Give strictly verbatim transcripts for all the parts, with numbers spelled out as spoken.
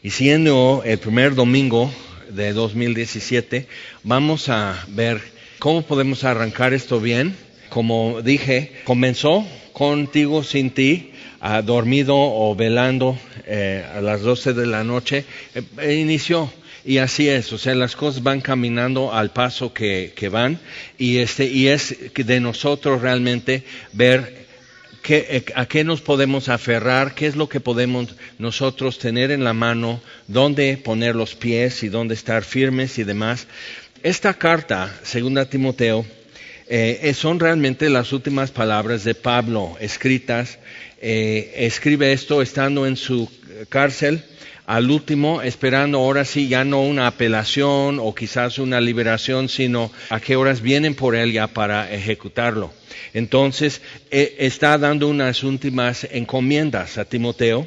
Y siendo el primer domingo de dos mil diecisiete, vamos a ver cómo podemos arrancar esto bien. Como dije, comenzó contigo sin ti, uh, dormido o velando eh, a las doce de la noche, eh, inició. Y así es, o sea, las cosas van caminando al paso que, que van, y este y es de nosotros realmente ver qué, a qué nos podemos aferrar, qué es lo que podemos nosotros tener en la mano, dónde poner los pies y dónde estar firmes y demás. Esta carta, segunda Timoteo, eh, son realmente las últimas palabras de Pablo escritas. Eh, escribe esto estando en su cárcel, al último, esperando ahora sí ya no una apelación o quizás una liberación, sino a qué horas vienen por él ya para ejecutarlo. Entonces, eh, está dando unas últimas encomiendas a Timoteo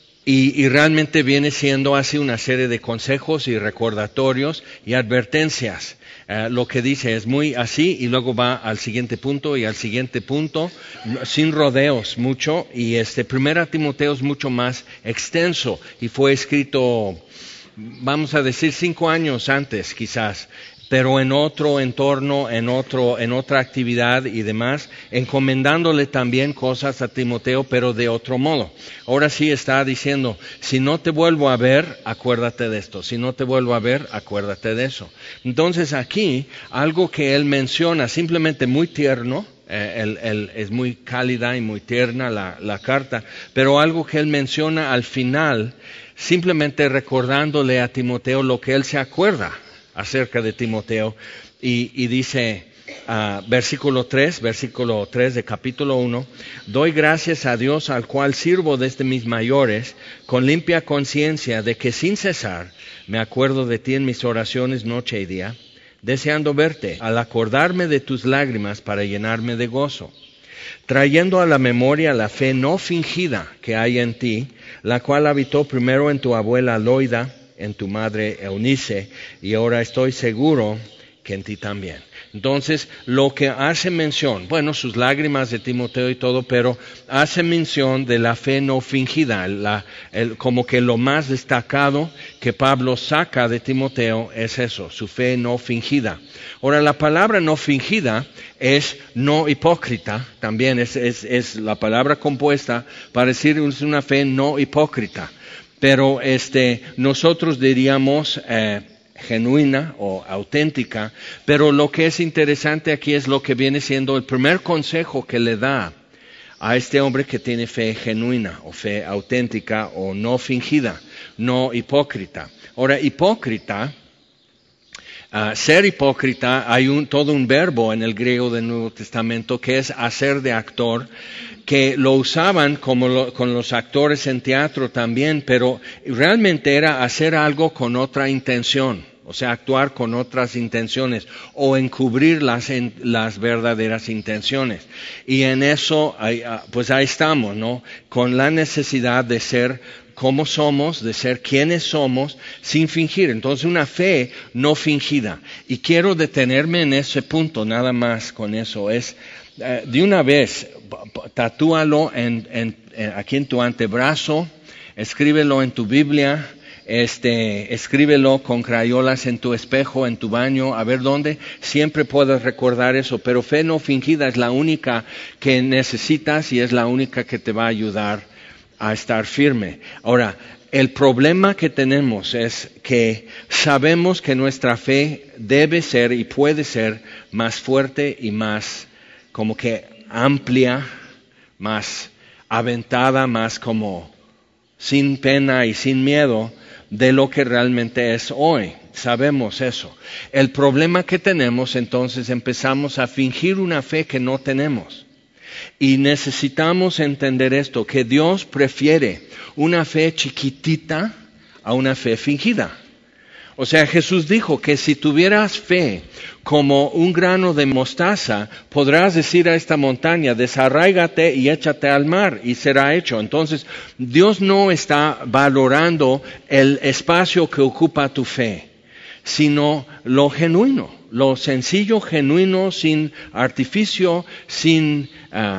y, y realmente viene siendo así una serie de consejos y recordatorios y advertencias. Uh, lo que dice es muy así y luego va al siguiente punto y al siguiente punto, sin rodeos mucho, y este Primera Timoteo es mucho más extenso y fue escrito, vamos a decir, cinco años antes quizás, pero en otro entorno, en otro, en otra actividad y demás, encomendándole también cosas a Timoteo, pero de otro modo. Ahora sí está diciendo, si no te vuelvo a ver, acuérdate de esto. Si no te vuelvo a ver, acuérdate de eso. Entonces aquí, algo que él menciona, simplemente muy tierno, eh, él, él, es muy cálida y muy tierna la, la carta, pero algo que él menciona al final, simplemente recordándole a Timoteo lo que él se acuerda acerca de Timoteo, y, y dice, uh, versículo tres, versículo tres de capítulo uno, doy gracias a Dios al cual sirvo desde mis mayores, con limpia conciencia de que sin cesar me acuerdo de ti en mis oraciones noche y día, deseando verte, al acordarme de tus lágrimas para llenarme de gozo, trayendo a la memoria la fe no fingida que hay en ti, la cual habitó primero en tu abuela Loida, en tu madre Eunice, y ahora estoy seguro que en ti también. Entonces, lo que hace mención, bueno, sus lágrimas de Timoteo y todo, pero hace mención de la fe no fingida, la, el, como que lo más destacado que Pablo saca de Timoteo es eso, su fe no fingida. Ahora, la palabra no fingida es no hipócrita, también es, es, es la palabra compuesta para decir es una fe no hipócrita. Pero este, nosotros diríamos eh, genuina o auténtica, pero lo que es interesante aquí es lo que viene siendo el primer consejo que le da a este hombre que tiene fe genuina o fe auténtica o no fingida, no hipócrita. Ahora, hipócrita, uh, ser hipócrita, hay un, todo un verbo en el griego del Nuevo Testamento que es hacer de actor, que lo usaban como lo, con los actores en teatro también, pero realmente era hacer algo con otra intención, o sea, actuar con otras intenciones o encubrir las, en, las verdaderas intenciones. Y en eso, pues ahí estamos, ¿no? Con la necesidad de ser como somos, de ser quienes somos, sin fingir. Entonces, una fe no fingida. Y quiero detenerme en ese punto, nada más con eso, es Uh, de una vez, tatúalo en, en, en, aquí en tu antebrazo, escríbelo en tu Biblia, este, escríbelo con crayolas en tu espejo, en tu baño, a ver dónde, siempre puedes recordar eso, pero fe no fingida es la única que necesitas y es la única que te va a ayudar a estar firme. Ahora, el problema que tenemos es que sabemos que nuestra fe debe ser y puede ser más fuerte y más como que amplia, más aventada, más como sin pena y sin miedo de lo que realmente es hoy. Sabemos eso. El problema que tenemos, entonces, empezamos a fingir una fe que no tenemos. Y necesitamos entender esto, que Dios prefiere una fe chiquitita a una fe fingida. O sea, Jesús dijo que si tuvieras fe como un grano de mostaza, podrás decir a esta montaña, desarráigate y échate al mar, y será hecho. Entonces, Dios no está valorando el espacio que ocupa tu fe, sino lo genuino, lo sencillo, genuino, sin artificio, sin uh,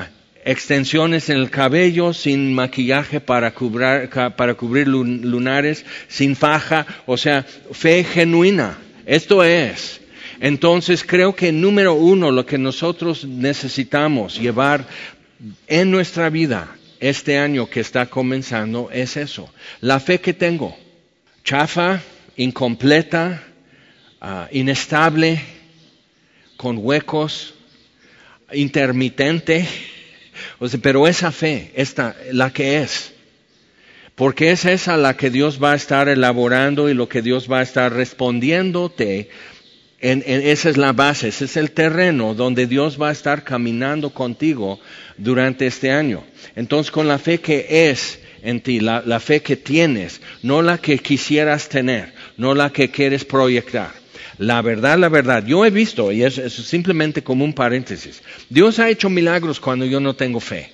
extensiones en el cabello, sin maquillaje para cubrir, para cubrir lunares, sin faja, o sea, fe genuina. Esto es. Entonces creo que número uno, lo que nosotros necesitamos llevar en nuestra vida este año que está comenzando es eso. La fe que tengo, chafa, incompleta, uh, inestable, con huecos, intermitente, o sea, pero esa fe, esta, la que es, porque es esa la que Dios va a estar elaborando y lo que Dios va a estar respondiéndote. En, en, esa es la base, ese es el terreno donde Dios va a estar caminando contigo durante este año. Entonces, con la fe que es en ti, la, la fe que tienes, no la que quisieras tener, no la que quieres proyectar. La verdad, la verdad, yo he visto, y es, es simplemente como un paréntesis, Dios ha hecho milagros cuando yo no tengo fe.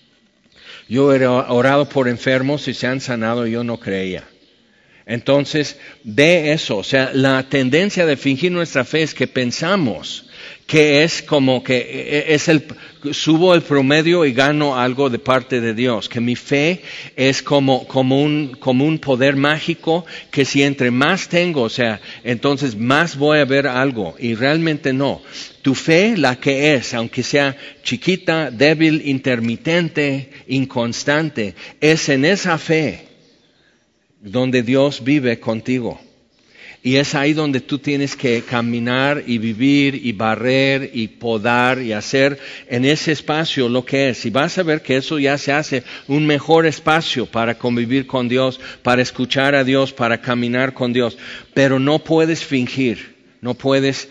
Yo he orado por enfermos y se han sanado y yo no creía. Entonces, de eso, o sea, la tendencia de fingir nuestra fe es que pensamos que es como que es el, subo el promedio y gano algo de parte de Dios, que mi fe es como, como un, como un poder mágico, que si entre más tengo, o sea, entonces más voy a ver algo, y realmente no. Tu fe, la que es, aunque sea chiquita, débil, intermitente, inconstante, es en esa fe donde Dios vive contigo. Y es ahí donde tú tienes que caminar y vivir y barrer y podar y hacer en ese espacio lo que es. Y vas a ver que eso ya se hace un mejor espacio para convivir con Dios, para escuchar a Dios, para caminar con Dios. Pero no puedes fingir, no puedes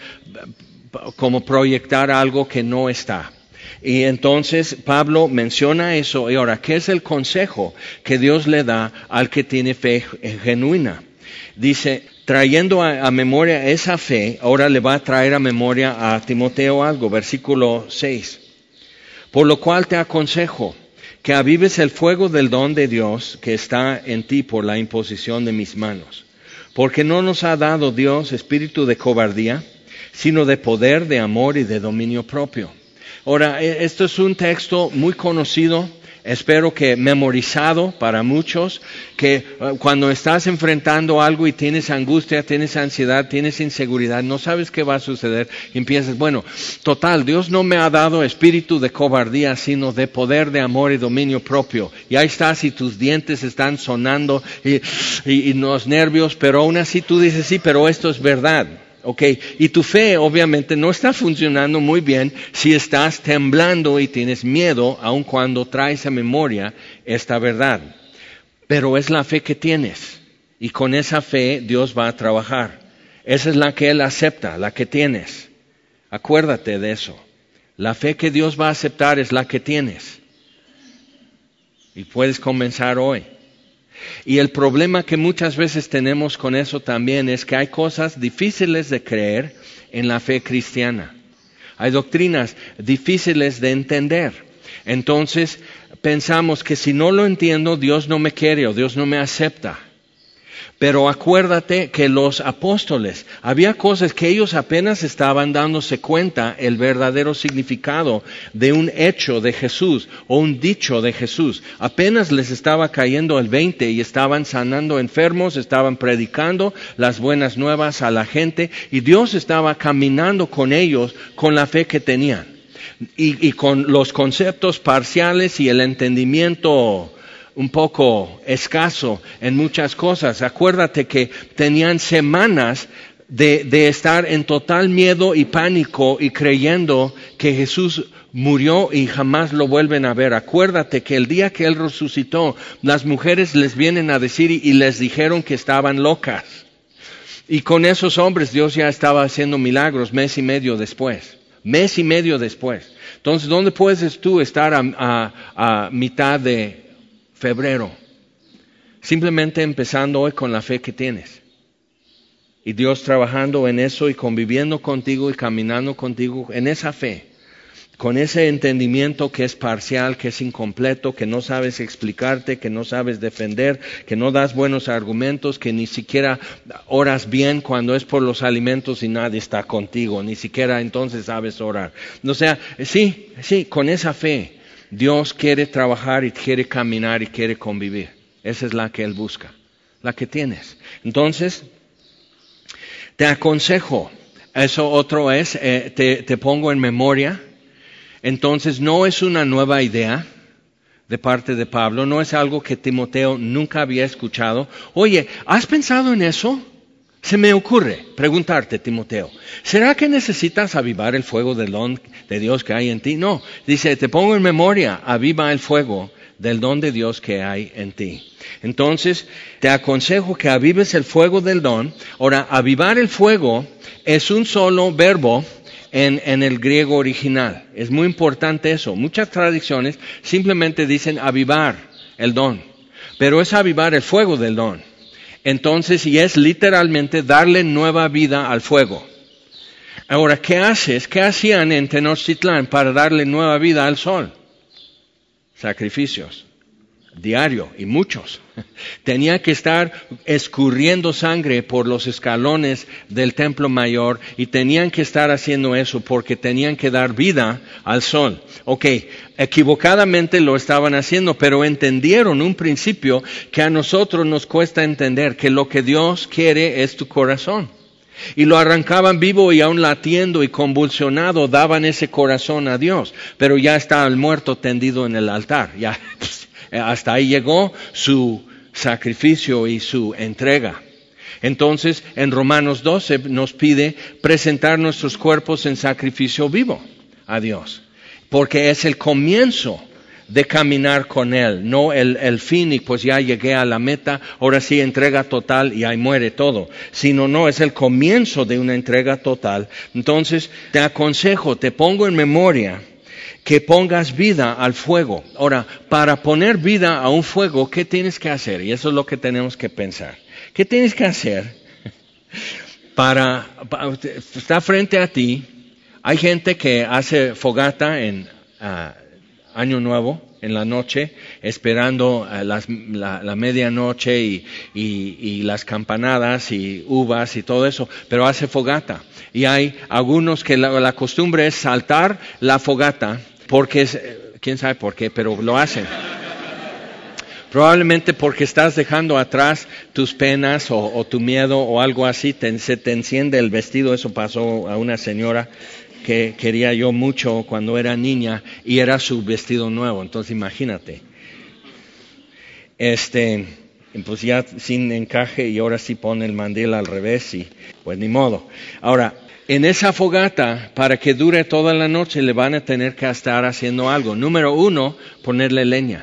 como proyectar algo que no está. Y entonces Pablo menciona eso. Y ahora, ¿qué es el consejo que Dios le da al que tiene fe genuina? Dice, trayendo a, a memoria esa fe, ahora le va a traer a memoria a Timoteo algo, versículo seis. Por lo cual te aconsejo que avives el fuego del don de Dios que está en ti por la imposición de mis manos. Porque no nos ha dado Dios espíritu de cobardía, sino de poder, de amor y de dominio propio. Ahora, esto es un texto muy conocido, espero que memorizado para muchos, que uh, cuando estás enfrentando algo y tienes angustia, tienes ansiedad, tienes inseguridad, no sabes qué va a suceder, y empiezas, bueno, total, Dios no me ha dado espíritu de cobardía, sino de poder, de amor y dominio propio. Y ahí estás y tus dientes están sonando y, y, y los nervios, pero aún así tú dices, sí, pero esto es verdad. Okay, y tu fe obviamente no está funcionando muy bien si estás temblando y tienes miedo, aun cuando traes a memoria esta verdad. Pero es la fe que tienes, y con esa fe Dios va a trabajar. Esa es la que Él acepta, la que tienes. Acuérdate de eso. La fe que Dios va a aceptar es la que tienes. Y puedes comenzar hoy. Y el problema que muchas veces tenemos con eso también es que hay cosas difíciles de creer en la fe cristiana. Hay doctrinas difíciles de entender. Entonces pensamos que si no lo entiendo, Dios no me quiere o Dios no me acepta. Pero acuérdate que los apóstoles, había cosas que ellos apenas estaban dándose cuenta el verdadero significado de un hecho de Jesús o un dicho de Jesús. Apenas les estaba cayendo el veinte y estaban sanando enfermos, estaban predicando las buenas nuevas a la gente y Dios estaba caminando con ellos con la fe que tenían. Y, y con los conceptos parciales y el entendimiento un poco escaso en muchas cosas. Acuérdate que tenían semanas de, de estar en total miedo y pánico y creyendo que Jesús murió y jamás lo vuelven a ver. Acuérdate que el día que Él resucitó, las mujeres les vienen a decir y, y les dijeron que estaban locas. Y con esos hombres Dios ya estaba haciendo milagros mes y medio después. Mes y medio después. Entonces, ¿dónde puedes tú estar a, a, a mitad de febrero? Simplemente empezando hoy con la fe que tienes. Y Dios trabajando en eso y conviviendo contigo y caminando contigo en esa fe. Con ese entendimiento que es parcial, que es incompleto, que no sabes explicarte, que no sabes defender, que no das buenos argumentos, que ni siquiera oras bien cuando es por los alimentos y nadie está contigo, ni siquiera entonces sabes orar. O sea, sí, sí, con esa fe. Dios quiere trabajar y quiere caminar y quiere convivir. Esa es la que Él busca, la que tienes. Entonces, te aconsejo, eso otro es, eh, te, te pongo en memoria. Entonces, no es una nueva idea de parte de Pablo, no es algo que Timoteo nunca había escuchado. Oye, ¿has pensado en eso? Se me ocurre preguntarte, Timoteo, ¿será que necesitas avivar el fuego del don de Dios que hay en ti? No, dice, te pongo en memoria, aviva el fuego del don de Dios que hay en ti. Entonces, te aconsejo que avives el fuego del don. Ahora, avivar el fuego es un solo verbo en, en el griego original. Es muy importante eso. Muchas tradiciones simplemente dicen avivar el don, pero es avivar el fuego del don. Entonces, y es literalmente darle nueva vida al fuego. Ahora, ¿qué haces? ¿Qué hacían en Tenochtitlán para darle nueva vida al sol? Sacrificios, diario, y muchos. Tenía que estar escurriendo sangre por los escalones del templo mayor y tenían que estar haciendo eso porque tenían que dar vida al sol. Ok, equivocadamente lo estaban haciendo, pero entendieron un principio que a nosotros nos cuesta entender, que lo que Dios quiere es tu corazón. Y lo arrancaban vivo y aún latiendo y convulsionado daban ese corazón a Dios, pero ya está el muerto tendido en el altar. Ya, hasta ahí llegó su sacrificio y su entrega. Entonces, en Romanos doce nos pide presentar nuestros cuerpos en sacrificio vivo a Dios, porque es el comienzo de caminar con Él, no el, el fin y pues ya llegué a la meta, ahora sí entrega total y ahí muere todo, sino no, es el comienzo de una entrega total. Entonces te aconsejo, te pongo en memoria que pongas vida al fuego. Ahora, para poner vida a un fuego, ¿qué tienes que hacer? Y eso es lo que tenemos que pensar. ¿Qué tienes que hacer para, para está frente a ti? Hay gente que hace fogata en uh, Año Nuevo, en la noche, esperando uh, las, la, la medianoche y, y, y las campanadas y uvas y todo eso, pero hace fogata. Y hay algunos que la, la costumbre es saltar la fogata, porque es, quién sabe por qué, pero lo hacen. Probablemente porque estás dejando atrás tus penas o, o tu miedo o algo así, te, se te enciende el vestido. Eso pasó a una señora que quería yo mucho cuando era niña y era su vestido nuevo, entonces imagínate. Este, pues ya sin encaje y ahora sí pone el mandil al revés y pues ni modo. Ahora, en esa fogata, para que dure toda la noche, le van a tener que estar haciendo algo. Número uno, ponerle leña,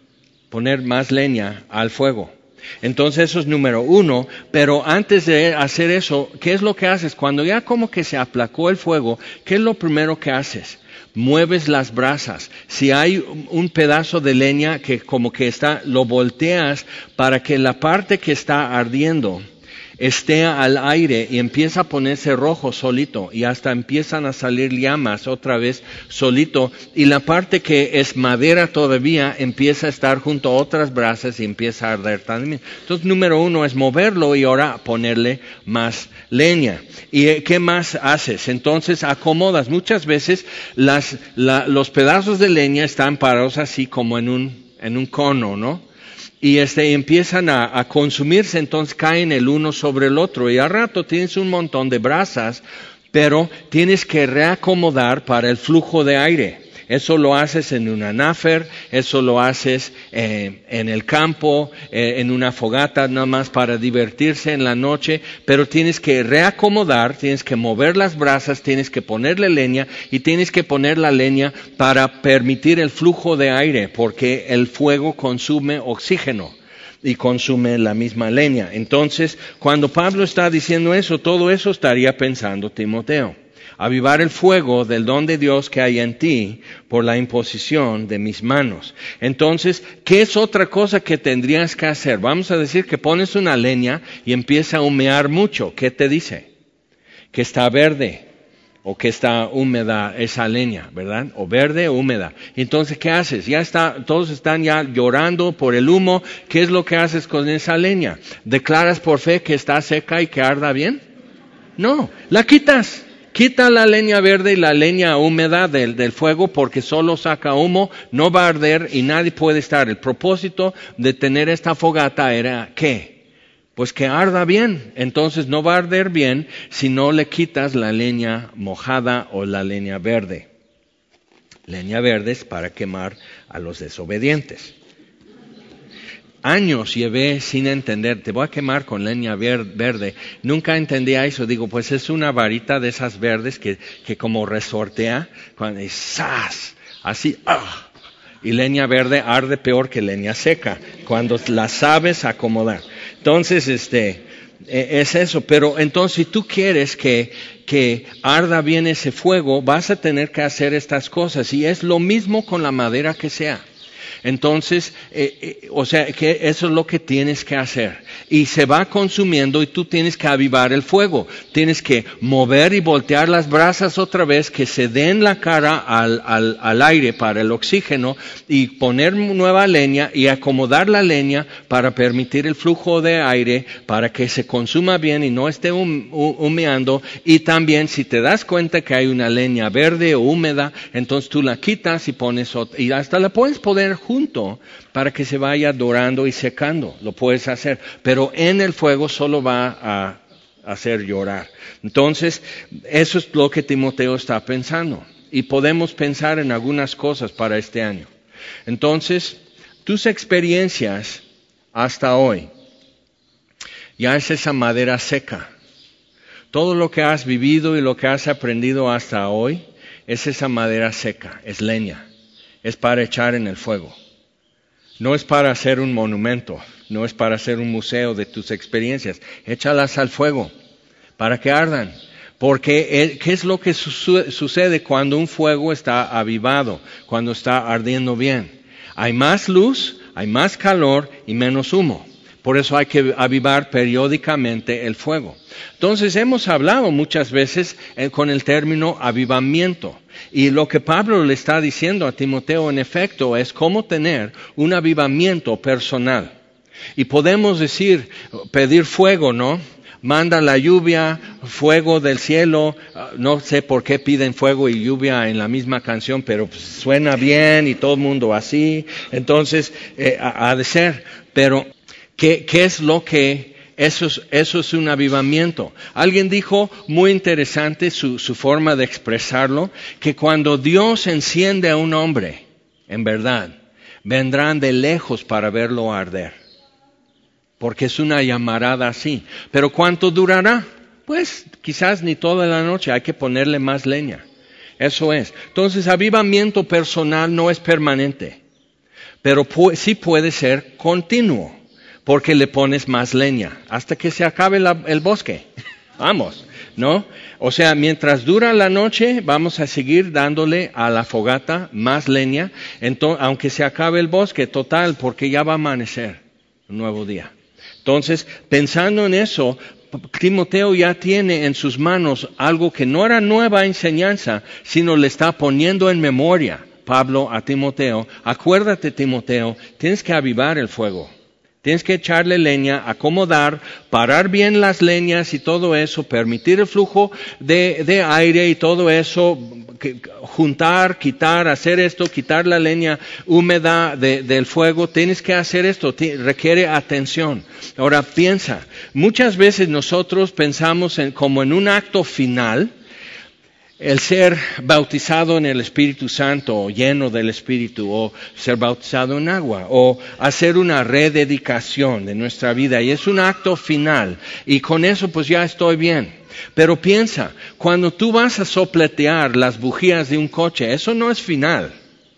poner más leña al fuego. Entonces eso es número uno, pero antes de hacer eso, ¿qué es lo que haces? Cuando ya como que se aplacó el fuego, ¿qué es lo primero que haces? Mueves las brasas. Si hay un pedazo de leña que como que está, lo volteas para que la parte que está ardiendo esté al aire y empieza a ponerse rojo solito y hasta empiezan a salir llamas otra vez solito y la parte que es madera todavía empieza a estar junto a otras brasas y empieza a arder también. Entonces número uno es moverlo y ahora ponerle más leña. ¿Y qué más haces? Entonces acomodas. Muchas veces las, la, los pedazos de leña están parados así como en un, en un cono, ¿no? Y este, empiezan a, a consumirse, entonces caen el uno sobre el otro. Y al rato tienes un montón de brasas, pero tienes que reacomodar para el flujo de aire. Eso lo haces en un anáfer, eso lo haces eh, en el campo, eh, en una fogata nada más para divertirse en la noche, pero tienes que reacomodar, tienes que mover las brasas, tienes que ponerle leña y tienes que poner la leña para permitir el flujo de aire, porque el fuego consume oxígeno y consume la misma leña. Entonces, cuando Pablo está diciendo eso, todo eso estaría pensando Timoteo. Avivar el fuego del don de Dios que hay en ti por la imposición de mis manos. Entonces, ¿qué es otra cosa que tendrías que hacer? Vamos a decir que pones una leña y empieza a humear mucho. ¿Qué te dice? Que está verde o que está húmeda esa leña, ¿verdad? O verde o húmeda. Entonces, ¿qué haces? Ya está, todos están ya llorando por el humo. ¿Qué es lo que haces con esa leña? ¿Declaras por fe que está seca y que arda bien? No, la quitas. quita la leña verde y la leña húmeda del, del fuego porque solo saca humo, no va a arder y nadie puede estar. El propósito de tener esta fogata era ¿qué? Pues que arda bien. Entonces no va a arder bien si no le quitas la leña mojada o la leña verde. Leña verde es para quemar a los desobedientes. Años llevé sin entender, te voy a quemar con leña verde. Nunca entendía eso. Digo, pues es una varita de esas verdes que, que como resortea, cuando es ¡zas! Así, ¡ah! Y leña verde arde peor que leña seca, cuando la sabes acomodar. Entonces, este, es eso. Pero entonces, si tú quieres que, que arda bien ese fuego, vas a tener que hacer estas cosas. Y es lo mismo con la madera que sea. Entonces, eh, eh, o sea, que eso es lo que tienes que hacer. Y se va consumiendo y tú tienes que avivar el fuego. Tienes que mover y voltear las brasas otra vez, que se den la cara al, al, al aire para el oxígeno y poner nueva leña y acomodar la leña para permitir el flujo de aire, para que se consuma bien y no esté hum, humeando. Y también, si te das cuenta que hay una leña verde o húmeda, entonces tú la quitas y pones otra. Y hasta la puedes poner junto para que se vaya dorando y secando. Lo puedes hacer, pero en el fuego solo va a hacer llorar. Entonces, eso es lo que Timoteo está pensando. Y podemos pensar en algunas cosas para este año. Entonces, tus experiencias hasta hoy, ya es esa madera seca. Todo lo que has vivido y lo que has aprendido hasta hoy, es esa madera seca, es leña. Es para echar en el fuego. No es para hacer un monumento, no es para hacer un museo de tus experiencias. Échalas al fuego para que ardan. Porque, ¿qué es lo que su- sucede cuando un fuego está avivado, cuando está ardiendo bien? Hay más luz, hay más calor y menos humo. Por eso hay que avivar periódicamente el fuego. Entonces, hemos hablado muchas veces eh, con el término avivamiento. Y lo que Pablo le está diciendo a Timoteo, en efecto, es cómo tener un avivamiento personal. Y podemos decir, pedir fuego, ¿no? Manda la lluvia, fuego del cielo. No sé por qué piden fuego y lluvia en la misma canción, pero pues, suena bien y todo el mundo así. Entonces, eh, ha de ser. Pero, ¿qué, qué es lo que... Eso es, eso es un avivamiento. Alguien dijo, muy interesante su, su forma de expresarlo, que cuando Dios enciende a un hombre, en verdad, vendrán de lejos para verlo arder. Porque es una llamarada así. Pero ¿cuánto durará? Pues quizás ni toda la noche, hay que ponerle más leña. Eso es. Entonces, avivamiento personal no es permanente, pero pu- sí puede ser continuo. Porque le pones más leña, hasta que se acabe la, el bosque. Vamos, ¿no? O sea, mientras dura la noche, vamos a seguir dándole a la fogata más leña, entonces, aunque se acabe el bosque, total, porque ya va a amanecer un nuevo día. Entonces, pensando en eso, Timoteo ya tiene en sus manos algo que no era nueva enseñanza, sino le está poniendo en memoria, Pablo a Timoteo. Acuérdate, Timoteo, tienes que avivar el fuego. Tienes que echarle leña, acomodar, parar bien las leñas y todo eso, permitir el flujo de, de aire y todo eso, que, juntar, quitar, hacer esto, quitar la leña húmeda de, del fuego. Tienes que hacer esto, te, requiere atención. Ahora piensa, muchas veces nosotros pensamos en, como en un acto final, el ser bautizado en el Espíritu Santo, o lleno del Espíritu, o ser bautizado en agua, o hacer una rededicación de nuestra vida, y es un acto final, y con eso pues ya estoy bien. Pero piensa, cuando tú vas a sopletear las bujías de un coche, eso no es final.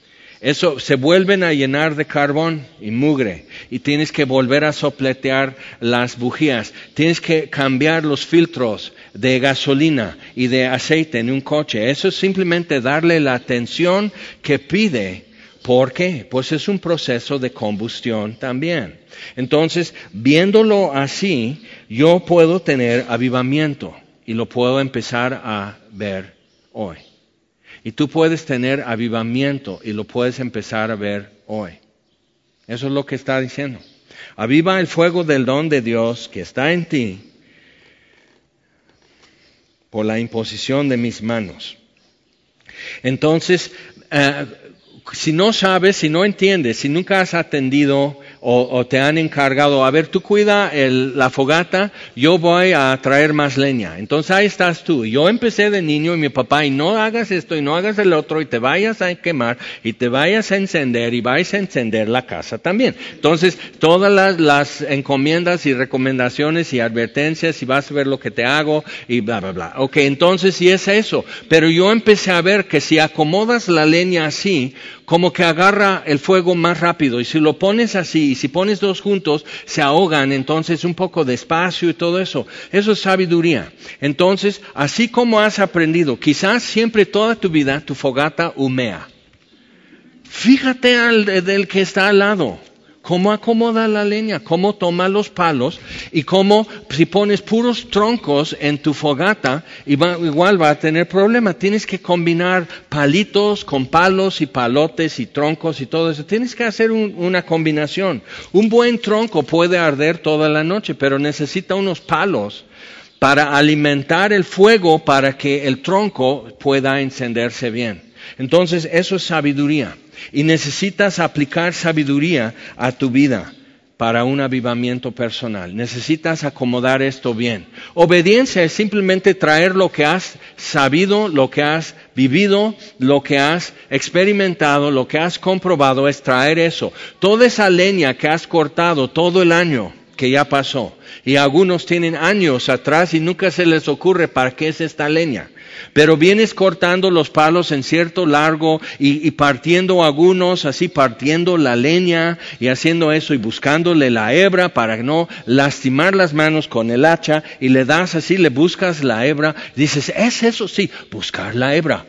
Eso se vuelven a llenar de carbón y mugre y tienes que volver a sopletear las bujías. Tienes que cambiar los filtros de gasolina y de aceite en un coche. Eso es simplemente darle la atención que pide. ¿Por qué? Pues es un proceso de combustión también. Entonces, viéndolo así, yo puedo tener avivamiento y lo puedo empezar a ver hoy. Y tú puedes tener avivamiento y lo puedes empezar a ver hoy. Eso es lo que está diciendo. Aviva el fuego del don de Dios que está en ti por la imposición de mis manos. Entonces, uh, si no sabes, si no entiendes, si nunca has atendido o, o te han encargado, a ver, tú cuida el, la fogata, yo voy a traer más leña. Entonces ahí estás tú. Yo empecé de niño y mi papá, y no hagas esto y no hagas el otro, y te vayas a quemar, y te vayas a encender, y vais a encender la casa también. Entonces, todas las, las encomiendas y recomendaciones y advertencias, y vas a ver lo que te hago, y bla, bla, bla. Ok, entonces sí es eso. Pero yo empecé a ver que si acomodas la leña así, como que agarra el fuego más rápido, y si lo pones así, y si pones dos juntos, se ahogan, entonces un poco despacio y todo eso. Eso es sabiduría. Entonces, así como has aprendido, quizás siempre toda tu vida tu fogata humea. Fíjate al del que está al lado. Cómo acomoda la leña, cómo toma los palos, y cómo si pones puros troncos en tu fogata, igual va a tener problema. Tienes que combinar palitos con palos y palotes y troncos y todo eso. Tienes que hacer un, una combinación. Un buen tronco puede arder toda la noche, pero necesita unos palos para alimentar el fuego para que el tronco pueda encenderse bien. Entonces, eso es sabiduría. Y necesitas aplicar sabiduría a tu vida para un avivamiento personal. Necesitas acomodar esto bien. Obediencia es simplemente traer lo que has sabido, lo que has vivido, lo que has experimentado, lo que has comprobado, es traer eso. Toda esa leña que has cortado todo el año que ya pasó. Y algunos tienen años atrás y nunca se les ocurre para qué es esta leña. Pero vienes cortando los palos en cierto largo y, y partiendo algunos, así partiendo la leña y haciendo eso y buscándole la hebra para no lastimar las manos con el hacha, y le das así, le buscas la hebra, dices, ¿es eso? Sí, buscar la hebra.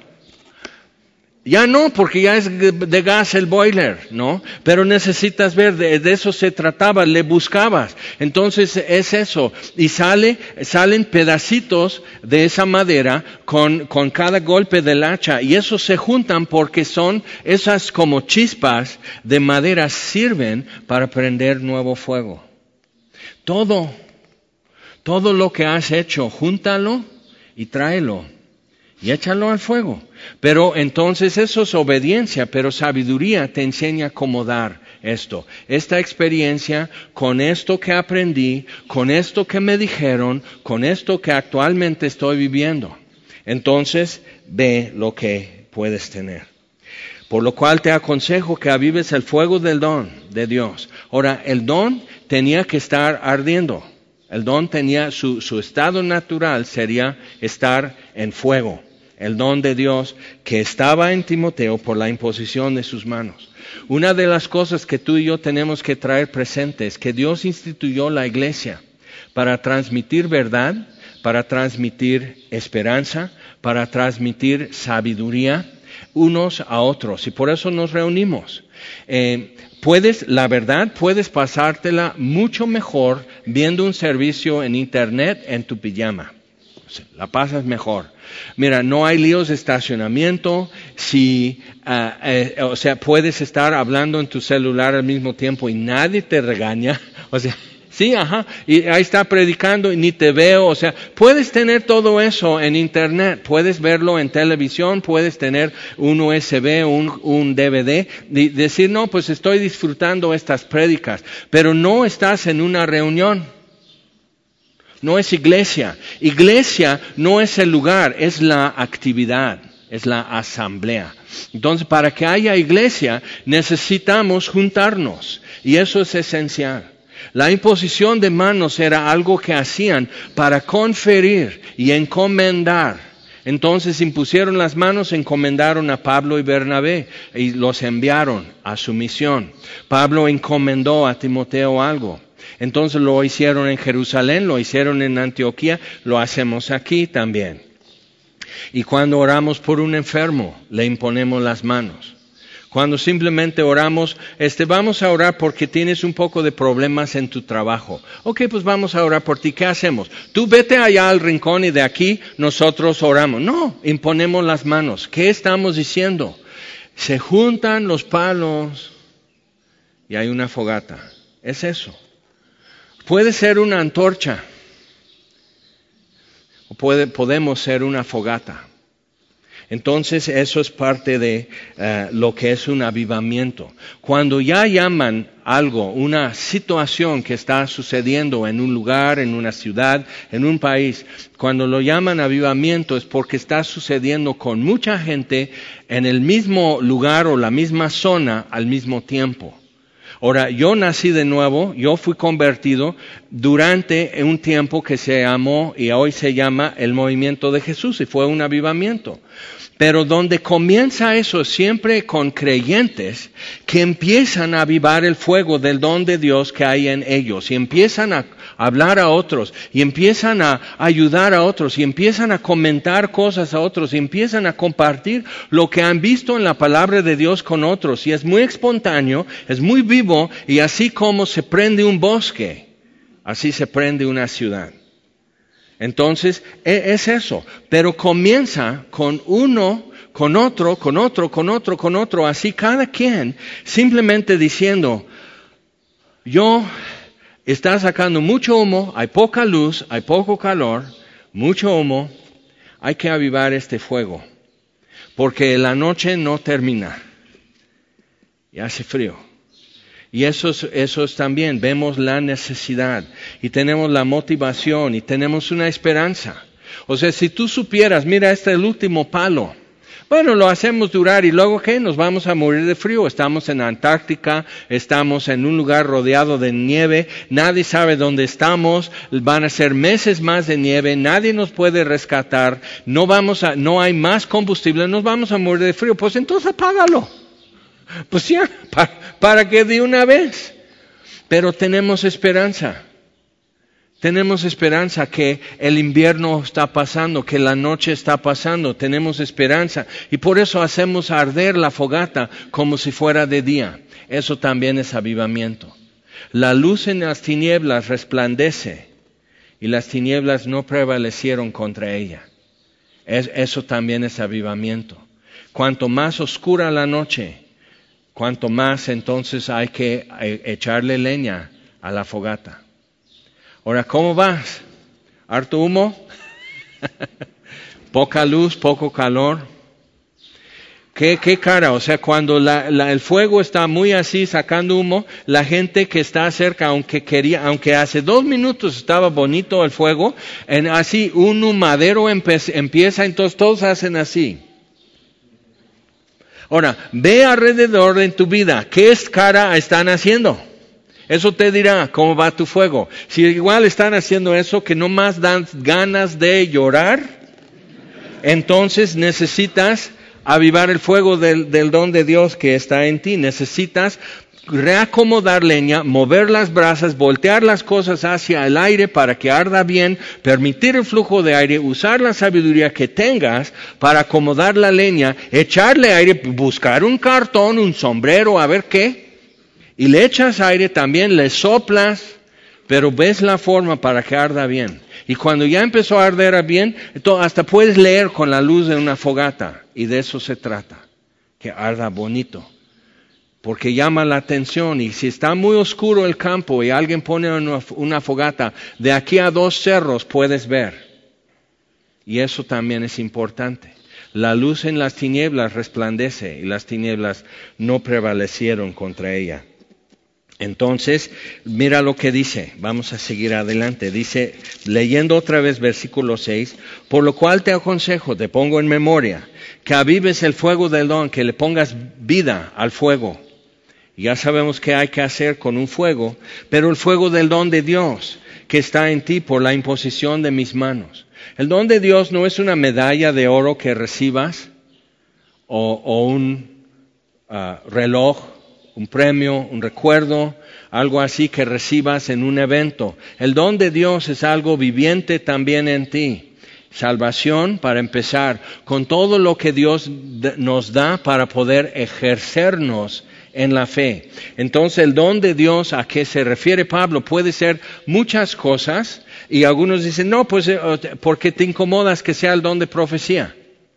Ya no, porque ya es de gas el boiler, ¿no? Pero necesitas ver, de, de eso se trataba, le buscabas. Entonces es eso. Y sale, salen pedacitos de esa madera con, con cada golpe del hacha. Y esos se juntan porque son esas como chispas de madera, sirven para prender nuevo fuego. Todo, todo lo que has hecho, júntalo y tráelo. Y échalo al fuego. Pero entonces eso es obediencia, pero sabiduría te enseña cómo dar esto. Esta experiencia, con esto que aprendí, con esto que me dijeron, con esto que actualmente estoy viviendo. Entonces, ve lo que puedes tener. Por lo cual te aconsejo que avives el fuego del don de Dios. Ahora, el don tenía que estar ardiendo. El don tenía, su, su estado natural sería estar en fuego. El don de Dios que estaba en Timoteo por la imposición de sus manos. Una de las cosas que tú y yo tenemos que traer presente es que Dios instituyó la iglesia para transmitir verdad, para transmitir esperanza, para transmitir sabiduría unos a otros. Y por eso nos reunimos. Eh, puedes, la verdad, puedes pasártela mucho mejor viendo un servicio en internet en tu pijama. La pasas mejor. Mira, no hay líos de estacionamiento. Si, uh, eh, o sea, puedes estar hablando en tu celular al mismo tiempo y nadie te regaña. O sea, sí, ajá. Y ahí está predicando y ni te veo. O sea, puedes tener todo eso en internet. Puedes verlo en televisión. Puedes tener un U S B, un, un D V D. Y decir, no, pues estoy disfrutando estas prédicas. Pero no estás en una reunión. No es iglesia. Iglesia no es el lugar, es la actividad, es la asamblea. Entonces, para que haya iglesia, necesitamos juntarnos. Y eso es esencial. La imposición de manos era algo que hacían para conferir y encomendar. Entonces impusieron las manos, encomendaron a Pablo y Bernabé y los enviaron a su misión. Pablo encomendó a Timoteo algo. Entonces lo hicieron en Jerusalén, lo hicieron en Antioquía, lo hacemos aquí también. Y cuando oramos por un enfermo, le imponemos las manos. Cuando simplemente oramos, este, vamos a orar porque tienes un poco de problemas en tu trabajo. Ok, pues vamos a orar por ti. ¿Qué hacemos? Tú vete allá al rincón y de aquí nosotros oramos. No, imponemos las manos. ¿Qué estamos diciendo? Se juntan los palos y hay una fogata. Es eso. Puede ser una antorcha. Puede, podemos ser una fogata. Entonces eso es parte de uh, lo que es un avivamiento. Cuando ya llaman algo, una situación que está sucediendo en un lugar, en una ciudad, en un país, cuando lo llaman avivamiento es porque está sucediendo con mucha gente en el mismo lugar o la misma zona al mismo tiempo. Ahora, yo nací de nuevo, yo fui convertido durante un tiempo que se llamó y hoy se llama el movimiento de Jesús y fue un avivamiento. Pero donde comienza eso siempre con creyentes que empiezan a avivar el fuego del don de Dios que hay en ellos y empiezan a hablar a otros y empiezan a ayudar a otros y empiezan a comentar cosas a otros y empiezan a compartir lo que han visto en la palabra de Dios con otros y es muy espontáneo, es muy vivo y así como se prende un bosque, así se prende una ciudad. Entonces, es eso, pero comienza con uno, con otro, con otro, con otro, con otro, así cada quien simplemente diciendo, yo está sacando mucho humo, hay poca luz, hay poco calor, mucho humo, hay que avivar este fuego, porque la noche no termina, y hace frío. Y eso es, eso es también, vemos la necesidad y tenemos la motivación y tenemos una esperanza. O sea, si tú supieras, mira, este es el último palo. Bueno, lo hacemos durar y luego ¿qué? Nos vamos a morir de frío. Estamos en Antártica, estamos en un lugar rodeado de nieve, nadie sabe dónde estamos, van a ser meses más de nieve, nadie nos puede rescatar, no vamos a, no hay más combustible, nos vamos a morir de frío. Pues entonces apágalo. Pues ya, para, para que de una vez. Pero tenemos esperanza. Tenemos esperanza que el invierno está pasando, que la noche está pasando. Tenemos esperanza. Y por eso hacemos arder la fogata como si fuera de día. Eso también es avivamiento. La luz en las tinieblas resplandece y las tinieblas no prevalecieron contra ella. Es, eso también es avivamiento. Cuanto más oscura la noche, cuanto más entonces hay que echarle leña a la fogata. Ahora, ¿cómo vas? ¿Harto humo? ¿Poca luz, poco calor? ¿Qué, qué cara? O sea, cuando la, la, el fuego está muy así sacando humo, la gente que está cerca, aunque quería, aunque hace dos minutos estaba bonito el fuego, en así un humadero empe- empieza, entonces todos hacen así. Ahora, ve alrededor en tu vida, ¿qué cara están haciendo? Eso te dirá cómo va tu fuego. Si igual están haciendo eso, que no más dan ganas de llorar, entonces necesitas avivar el fuego del, del don de Dios que está en ti. Necesitas reacomodar leña, mover las brasas, voltear las cosas hacia el aire para que arda bien, permitir el flujo de aire, usar la sabiduría que tengas para acomodar la leña, echarle aire, buscar un cartón, un sombrero, a ver qué, y le echas aire también, le soplas, pero ves la forma para que arda bien. Y cuando ya empezó a arder bien, hasta puedes leer con la luz de una fogata, y de eso se trata, que arda bonito. Porque llama la atención y si está muy oscuro el campo y alguien pone una, una fogata, de aquí a dos cerros puedes ver. Y eso también es importante. La luz en las tinieblas resplandece y las tinieblas no prevalecieron contra ella. Entonces, mira lo que dice, vamos a seguir adelante. Dice, leyendo otra vez versículo seis, por lo cual te aconsejo, te pongo en memoria, que avives el fuego del don, que le pongas vida al fuego. Ya sabemos qué hay que hacer con un fuego, pero el fuego del don de Dios que está en ti por la imposición de mis manos. El don de Dios no es una medalla de oro que recibas o, o un uh, reloj, un premio, un recuerdo, algo así que recibas en un evento. El don de Dios es algo viviente también en ti. Salvación, para empezar, con todo lo que Dios nos da para poder ejercernos en la fe. Entonces, el don de Dios, ¿a qué se refiere Pablo? Puede ser muchas cosas, y algunos dicen, no, pues, ¿por qué te incomodas que sea el don de profecía?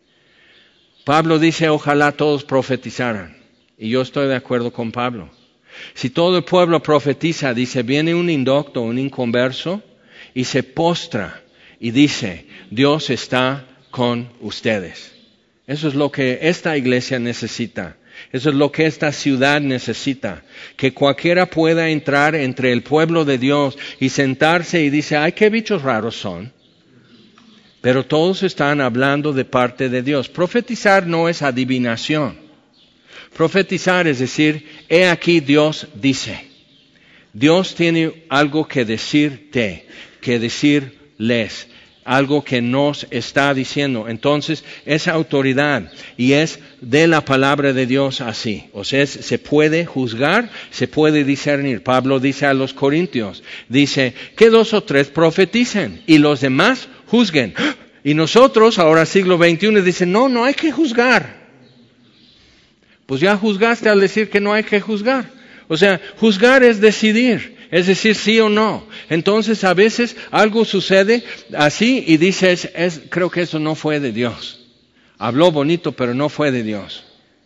Pablo dice, ojalá todos profetizaran, y yo estoy de acuerdo con Pablo. Si todo el pueblo profetiza, dice, viene un indocto, un inconverso, y se postra, y dice, Dios está con ustedes. Eso es lo que esta iglesia necesita. Eso es lo que esta ciudad necesita. Que cualquiera pueda entrar entre el pueblo de Dios y sentarse y dice, ay, qué bichos raros son. Pero todos están hablando de parte de Dios. Profetizar no es adivinación. Profetizar es decir, he aquí Dios dice. Dios tiene algo que decirte, que decirles, algo que nos está diciendo. Entonces, esa autoridad, y es de la palabra de Dios así. O sea, es, se puede juzgar, se puede discernir. Pablo dice a los Corintios, dice, que dos o tres profeticen, y los demás juzguen. Y nosotros, ahora siglo veintiuno, dicen, no, no hay que juzgar. Pues ya juzgaste al decir que no hay que juzgar. O sea, juzgar es decidir, es decir sí o no. Entonces a veces algo sucede así y dices, es, creo que eso no fue de Dios. Habló bonito, pero no fue de Dios.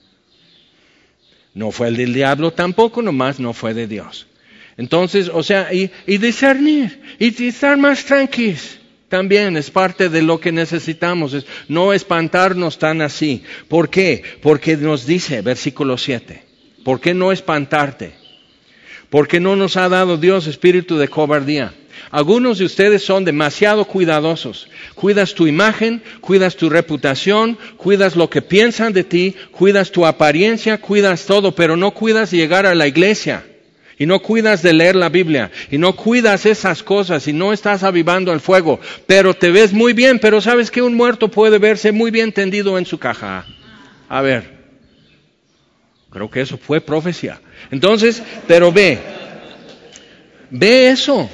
No fue el del diablo tampoco, nomás no fue de Dios. Entonces, o sea, y, y discernir, y, y estar más tranquilos. También es parte de lo que necesitamos, es no espantarnos tan así. ¿Por qué? Porque nos dice, versículo siete, ¿por qué no espantarte? Porque no nos ha dado Dios espíritu de cobardía. Algunos de ustedes son demasiado cuidadosos. Cuidas tu imagen, cuidas tu reputación, cuidas lo que piensan de ti, cuidas tu apariencia, cuidas todo, pero no cuidas llegar a la iglesia. Y no cuidas de leer la Biblia, y no cuidas esas cosas, y no estás avivando el fuego, pero te ves muy bien, pero ¿sabes que un muerto puede verse muy bien tendido en su caja? A ver, creo que eso fue profecía. Entonces, pero ve, ve eso.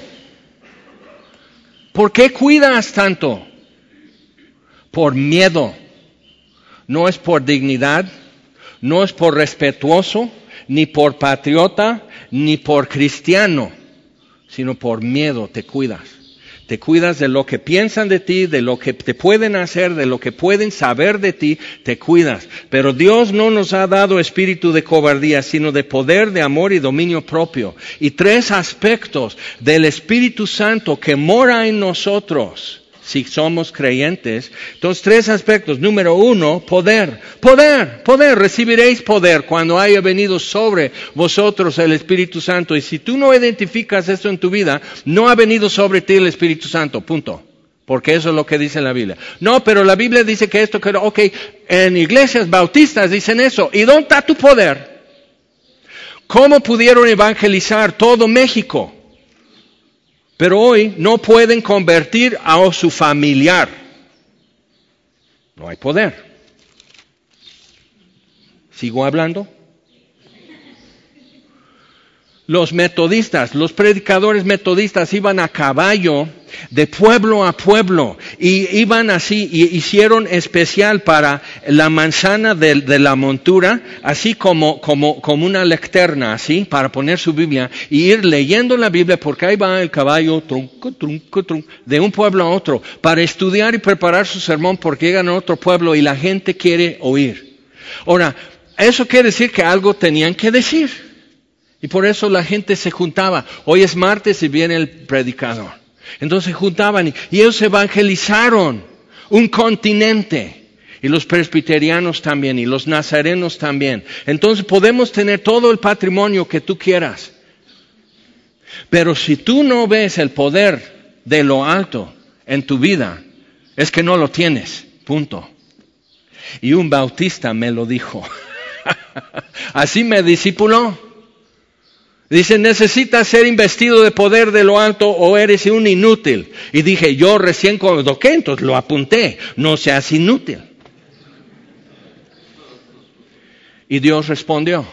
¿Por qué cuidas tanto? Por miedo. No es por dignidad, no es por respetuoso, ni por patriota, ni por cristiano, sino por miedo te cuidas. Te cuidas de lo que piensan de ti, de lo que te pueden hacer, de lo que pueden saber de ti, te cuidas. Pero Dios no nos ha dado espíritu de cobardía, sino de poder, de amor y dominio propio. Y tres aspectos del Espíritu Santo que mora en nosotros, si somos creyentes. Entonces, tres aspectos. Número uno, poder. Poder, poder. Recibiréis poder cuando haya venido sobre vosotros el Espíritu Santo. Y si tú no identificas esto en tu vida, no ha venido sobre ti el Espíritu Santo. Punto. Porque eso es lo que dice la Biblia. No, pero la Biblia dice que esto, que ok, en iglesias bautistas dicen eso. ¿Y dónde está tu poder? ¿Cómo pudieron evangelizar todo México? Pero hoy no pueden convertir a su familiar. No hay poder. ¿Sigo hablando? Los metodistas, los predicadores metodistas iban a caballo de pueblo a pueblo y iban así y hicieron especial para la manzana de, de la montura, así como, como, como una lecterna, así, para poner su Biblia y ir leyendo la Biblia porque ahí va el caballo trunco, trunco, trunco, de un pueblo a otro para estudiar y preparar su sermón porque llegan a otro pueblo y la gente quiere oír. Ahora, eso quiere decir que algo tenían que decir. Y por eso la gente se juntaba. Hoy es martes y viene el predicador. Entonces se juntaban y, y ellos evangelizaron un continente. Y los presbiterianos también, y los nazarenos también. Entonces podemos tener todo el patrimonio que tú quieras. Pero si tú no ves el poder de lo alto en tu vida, es que no lo tienes. Punto. Y un bautista me lo dijo. Así me discipuló. Dice, necesitas ser investido de poder de lo alto o eres un inútil. Y dije, yo recién convoqué, entonces lo apunté, no seas inútil. Y Dios respondió.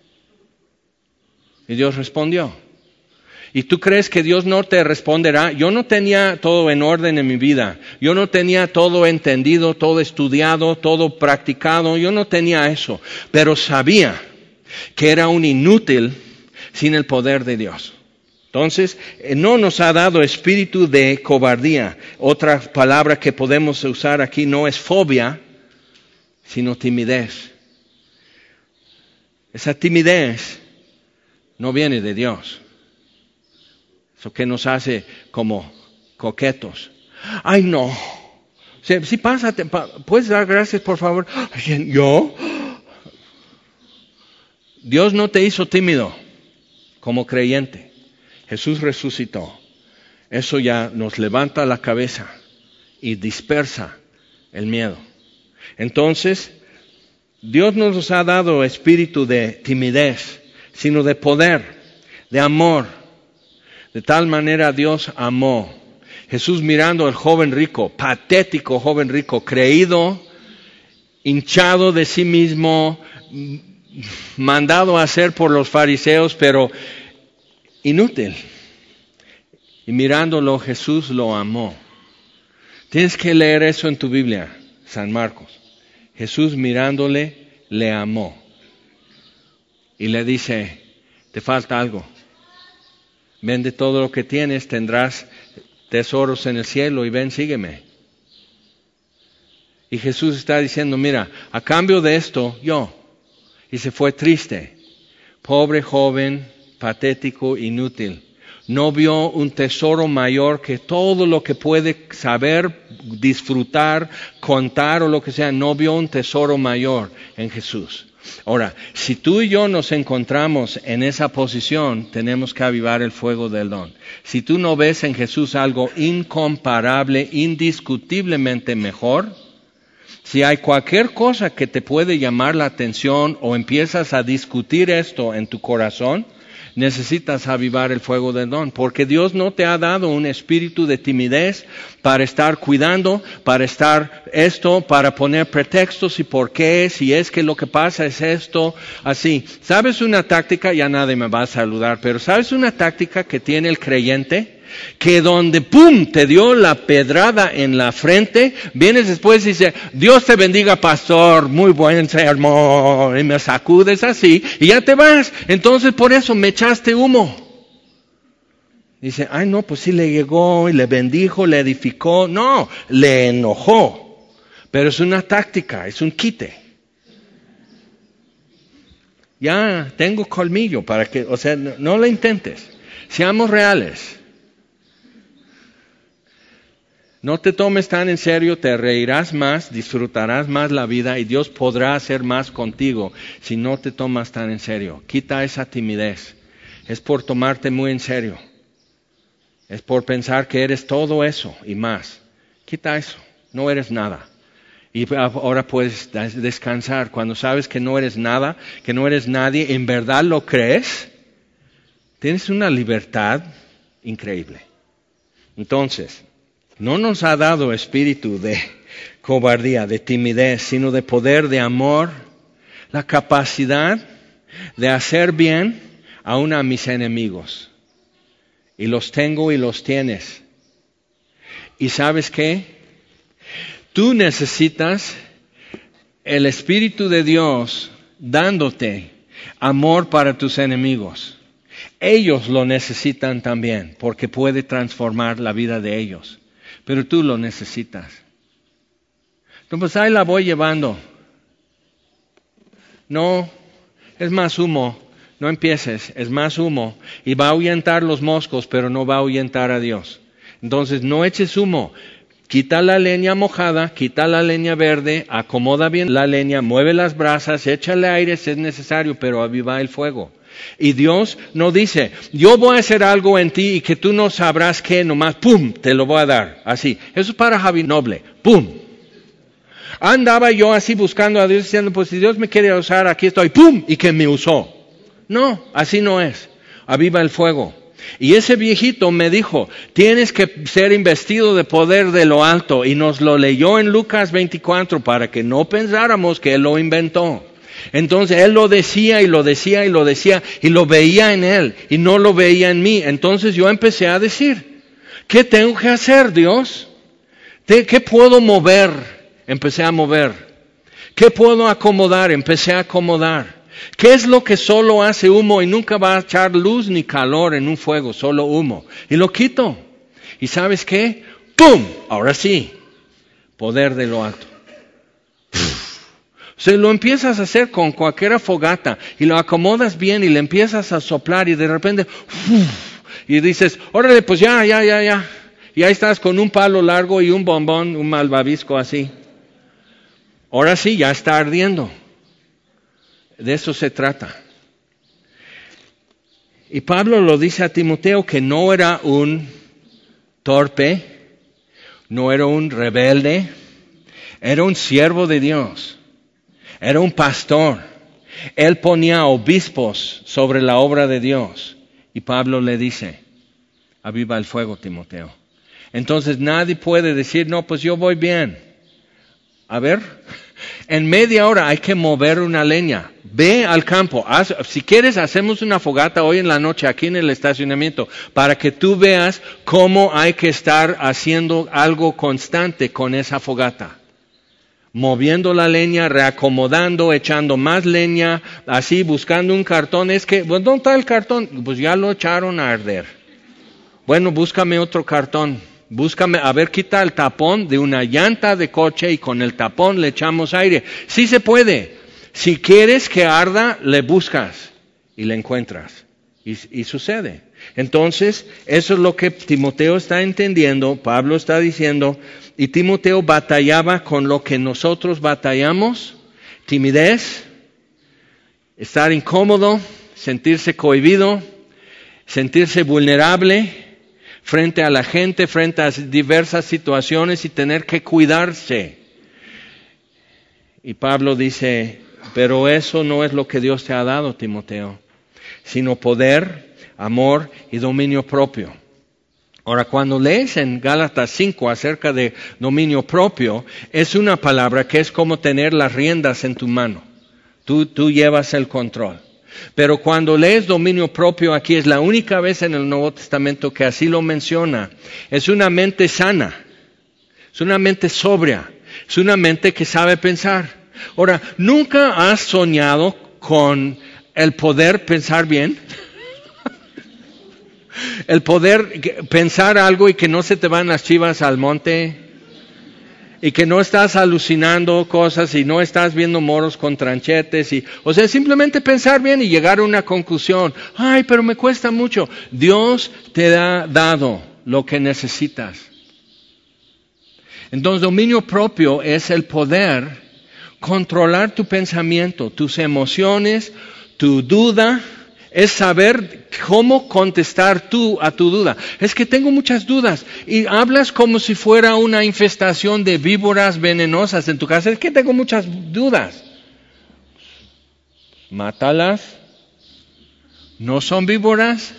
Y Dios respondió. ¿Y tú crees que Dios no te responderá? Yo no tenía todo en orden en mi vida. Yo no tenía todo entendido, todo estudiado, todo practicado. Yo no tenía eso. Pero sabía que era un inútil sin el poder de Dios. Entonces, no nos ha dado espíritu de cobardía. Otra palabra que podemos usar aquí no es fobia, sino timidez. Esa timidez no viene de Dios. Eso que nos hace como coquetos. Ay, no. Sí, sí, pásate, pa, ¿puedes dar gracias, por favor? ¿Yo? Dios no te hizo tímido como creyente. Jesús resucitó. Eso ya nos levanta la cabeza y dispersa el miedo. Entonces, Dios no nos ha dado espíritu de timidez, sino de poder, de amor. De tal manera Dios amó. Jesús mirando al joven rico, patético joven rico, creído, hinchado de sí mismo, mandado a hacer por los fariseos, pero inútil. Y mirándolo, Jesús lo amó. Tienes que leer eso en tu Biblia, San Marcos. Jesús mirándole, le amó. Y le dice, te falta algo. Vende todo lo que tienes, tendrás tesoros en el cielo y ven, sígueme. Y Jesús está diciendo, mira, a cambio de esto, yo. Y se fue triste, pobre joven, patético, inútil. No vio un tesoro mayor que todo lo que puede saber, disfrutar, contar o lo que sea. No vio un tesoro mayor en Jesús. Ahora, si tú y yo nos encontramos en esa posición, tenemos que avivar el fuego del don. Si tú no ves en Jesús algo incomparable, indiscutiblemente mejor, si hay cualquier cosa que te puede llamar la atención o empiezas a discutir esto en tu corazón, necesitas avivar el fuego del don, porque Dios no te ha dado un espíritu de timidez para estar cuidando, para estar esto, para poner pretextos y por qué, si es que lo que pasa es esto, así. ¿Sabes una táctica? Ya nadie me va a saludar, pero ¿sabes una táctica que tiene el creyente? Que donde ¡pum! Te dio la pedrada en la frente, vienes después y dices, Dios te bendiga, pastor, muy buen sermón, y me sacudes así, y ya te vas. Entonces por eso me echaste humo. Dice, ay no, pues sí le llegó, y le bendijo, le edificó. No, le enojó. Pero es una táctica, es un quite. Ya tengo colmillo para que, o sea, no, no lo intentes. Seamos reales. No te tomes tan en serio, te reirás más, disfrutarás más la vida y Dios podrá hacer más contigo si no te tomas tan en serio. Quita esa timidez. Es por tomarte muy en serio. Es por pensar que eres todo eso y más. Quita eso. No eres nada. Y ahora puedes descansar. Cuando sabes que no eres nada, que no eres nadie, ¿en verdad lo crees? Tienes una libertad increíble. Entonces, no nos ha dado espíritu de cobardía, de timidez, sino de poder, de amor, la capacidad de hacer bien aún a mis enemigos. Y los tengo y los tienes. ¿Y sabes qué? Tú necesitas el Espíritu de Dios dándote amor para tus enemigos. Ellos lo necesitan también, porque puede transformar la vida de ellos. Pero tú lo necesitas. Entonces ahí la voy llevando. No, es más humo. No empieces, es más humo. Y va a ahuyentar los moscos, pero no va a ahuyentar a Dios. Entonces no eches humo. Quita la leña mojada, quita la leña verde, acomoda bien la leña, mueve las brasas, échale aire si es necesario, pero aviva el fuego. Y Dios no dice, yo voy a hacer algo en ti y que tú no sabrás qué, nomás, ¡pum!, te lo voy a dar. Así. Eso es para Javi Noble. ¡Pum! Andaba yo así buscando a Dios diciendo, pues si Dios me quiere usar, aquí estoy. ¡Pum! Y que me usó. No, así no es. Aviva el fuego. Y ese viejito me dijo, tienes que ser investido de poder de lo alto. Y nos lo leyó en Lucas veinticuatro para que no pensáramos que él lo inventó. Entonces él lo decía y lo decía y lo decía y lo veía en él y no lo veía en mí. Entonces yo empecé a decir, ¿qué tengo que hacer, Dios? ¿Qué puedo mover? Empecé a mover. ¿Qué puedo acomodar? Empecé a acomodar. ¿Qué es lo que solo hace humo y nunca va a echar luz ni calor en un fuego? Solo humo. Y lo quito. ¿Y sabes qué? ¡Pum! Ahora sí. Poder de lo alto. Se lo empiezas a hacer con cualquier fogata y lo acomodas bien y le empiezas a soplar y de repente ¡uf! Y dices, órale, pues ya, ya, ya, ya. Y ahí estás con un palo largo y un bombón, un malvavisco así. Ahora sí, ya está ardiendo. De eso se trata. Y Pablo lo dice a Timoteo que no era un torpe, no era un rebelde, era un siervo de Dios, era un pastor. Él ponía obispos sobre la obra de Dios. Y Pablo le dice, aviva el fuego, Timoteo. Entonces nadie puede decir, no, pues yo voy bien. A ver, en media hora hay que mover una leña. Ve al campo. Haz, si quieres, hacemos una fogata hoy en la noche aquí en el estacionamiento para que tú veas cómo hay que estar haciendo algo constante con esa fogata. Moviendo la leña, reacomodando, echando más leña, así buscando un cartón. Es que, pues, ¿dónde está el cartón? Pues ya lo echaron a arder. Bueno, búscame otro cartón. Búscame, a ver, quita el tapón de una llanta de coche y con el tapón le echamos aire. Sí se puede. Si quieres que arda, le buscas y le encuentras. Y, y sucede. Entonces, eso es lo que Timoteo está entendiendo, Pablo está diciendo, y Timoteo batallaba con lo que nosotros batallamos, timidez, estar incómodo, sentirse cohibido, sentirse vulnerable frente a la gente, frente a diversas situaciones y tener que cuidarse. Y Pablo dice, pero eso no es lo que Dios te ha dado, Timoteo, sino poder, amor y dominio propio. Ahora, cuando lees en Gálatas cinco acerca de dominio propio, es una palabra que es como tener las riendas en tu mano. Tú, tú llevas el control. Pero cuando lees dominio propio aquí, es la única vez en el Nuevo Testamento que así lo menciona. Es una mente sana, es una mente sobria, es una mente que sabe pensar. Ahora, ¿nunca has soñado con el poder pensar bien? El poder pensar algo y que no se te van las chivas al monte, y que no estás alucinando cosas y no estás viendo moros con tranchetes, y, o sea, simplemente pensar bien y llegar a una conclusión. Ay, pero me cuesta mucho. Dios te ha dado lo que necesitas. Entonces, dominio propio es el poder controlar tu pensamiento, tus emociones, tu duda. Es saber cómo contestar tú a tu duda. Es que tengo muchas dudas y hablas como si fuera una infestación de víboras venenosas en tu casa. Es que tengo muchas dudas. Mátalas. ¿No son víboras?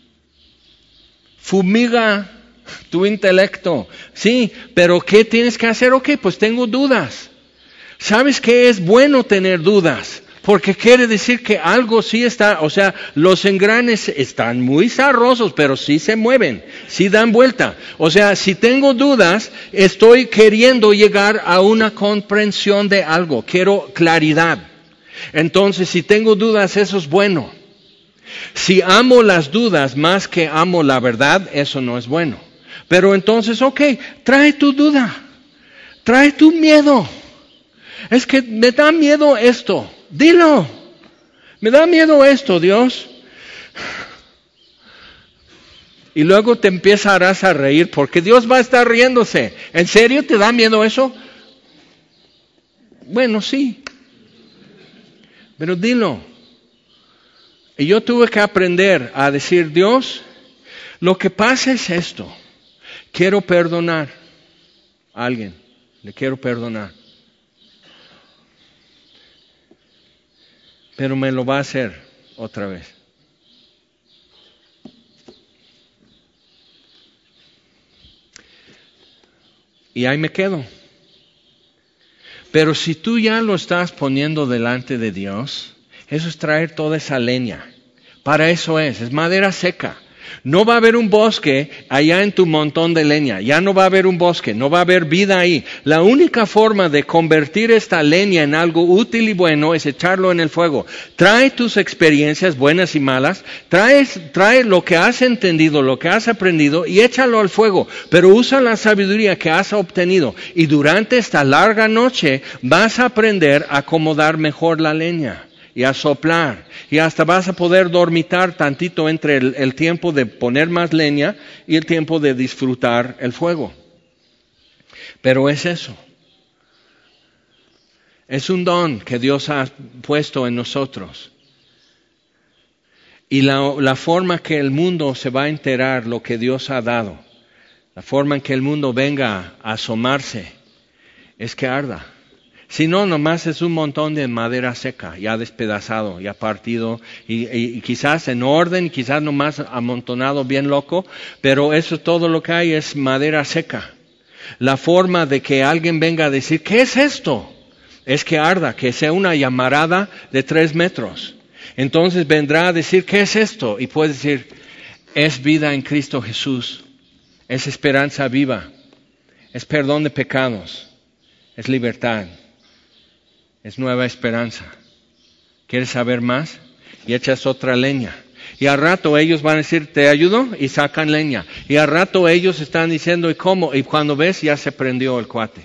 Fumiga tu intelecto. Sí, pero ¿qué tienes que hacer? Ok, pues tengo dudas. ¿Sabes qué es bueno tener dudas? Porque quiere decir que algo sí está, o sea, los engranes están muy zarrosos, pero sí se mueven, sí dan vuelta. O sea, si tengo dudas, estoy queriendo llegar a una comprensión de algo, quiero claridad. Entonces, si tengo dudas, eso es bueno. Si amo las dudas más que amo la verdad, eso no es bueno. Pero entonces, ok, trae tu duda, trae tu miedo. Es que me da miedo esto. Dilo, me da miedo esto, Dios. Y luego te empezarás a reír porque Dios va a estar riéndose. ¿En serio te da miedo eso? Bueno, sí. Pero dilo. Y yo tuve que aprender a decir, Dios, lo que pasa es esto. Quiero perdonar a alguien. Le quiero perdonar. Pero me lo va a hacer otra vez. Y ahí me quedo. Pero si tú ya lo estás poniendo delante de Dios, eso es traer toda esa leña. Para eso es, es madera seca. No va a haber un bosque allá en tu montón de leña. Ya no va a haber un bosque, no va a haber vida ahí. La única forma de convertir esta leña en algo útil y bueno es echarlo en el fuego. Trae tus experiencias buenas y malas, trae, trae lo que has entendido, lo que has aprendido y échalo al fuego. Pero usa la sabiduría que has obtenido y durante esta larga noche vas a aprender a acomodar mejor la leña. y a soplar. Y hasta vas a poder dormitar tantito entre el, el tiempo de poner más leña y el tiempo de disfrutar el fuego. Pero es eso. Es un don que Dios ha puesto en nosotros. Y la, la forma que el mundo se va a enterar lo que Dios ha dado, la forma en que el mundo venga a asomarse, es que arda. Si no, nomás es un montón de madera seca, ya despedazado, ya partido, y, y, y quizás en orden, quizás nomás amontonado bien loco, pero eso todo lo que hay es madera seca. La forma de que alguien venga a decir, ¿qué es esto? Es que arda, que sea una llamarada de tres metros. Entonces vendrá a decir, ¿qué es esto? Y puede decir, es vida en Cristo Jesús, es esperanza viva, es perdón de pecados, es libertad. Es nueva esperanza. ¿Quieres saber más? Y echas otra leña. Y al rato ellos van a decir, ¿te ayudo? Y sacan leña. Y al rato ellos están diciendo, ¿y cómo? Y cuando ves, ya se prendió el cuate.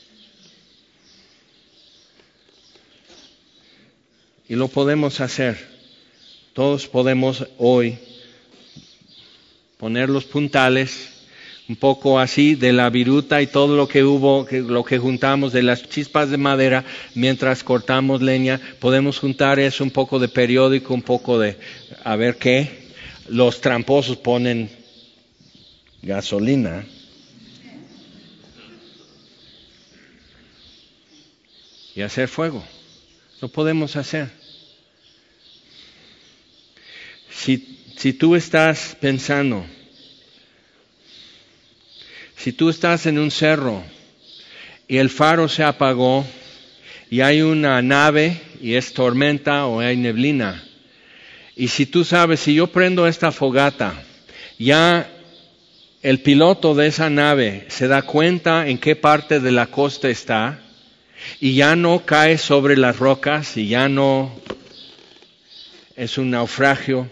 Y lo podemos hacer. Todos podemos hoy poner los puntales un poco así de la viruta y todo lo que hubo, que, lo que juntamos de las chispas de madera mientras cortamos leña, podemos juntar eso, un poco de periódico, un poco de, a ver qué, los tramposos ponen gasolina. Y hacer fuego. Lo podemos hacer. Si, si tú estás pensando, si tú estás en un cerro y el faro se apagó y hay una nave y es tormenta o hay neblina, y si tú sabes, si yo prendo esta fogata, ya el piloto de esa nave se da cuenta en qué parte de la costa está y ya no cae sobre las rocas y ya no es un naufragio,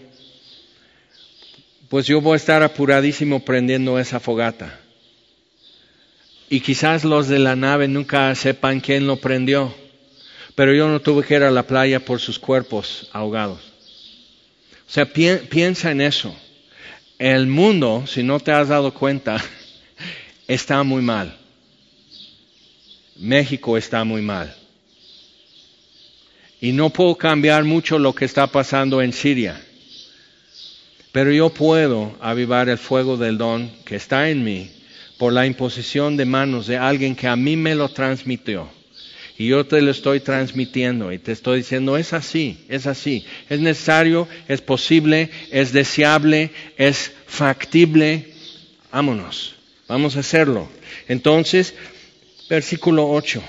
pues yo voy a estar apuradísimo prendiendo esa fogata. Y quizás los de la nave nunca sepan quién lo prendió, pero yo no tuve que ir a la playa por sus cuerpos ahogados. O sea, pi- piensa en eso. El mundo, si no te has dado cuenta, está muy mal. México está muy mal. Y no puedo cambiar mucho lo que está pasando en Siria. Pero yo puedo avivar el fuego del don que está en mí por la imposición de manos de alguien que a mí me lo transmitió. Y yo te lo estoy transmitiendo y te estoy diciendo, es así, es así. Es necesario, es posible, es deseable, es factible. Vámonos, vamos a hacerlo. Entonces, versículo ocho.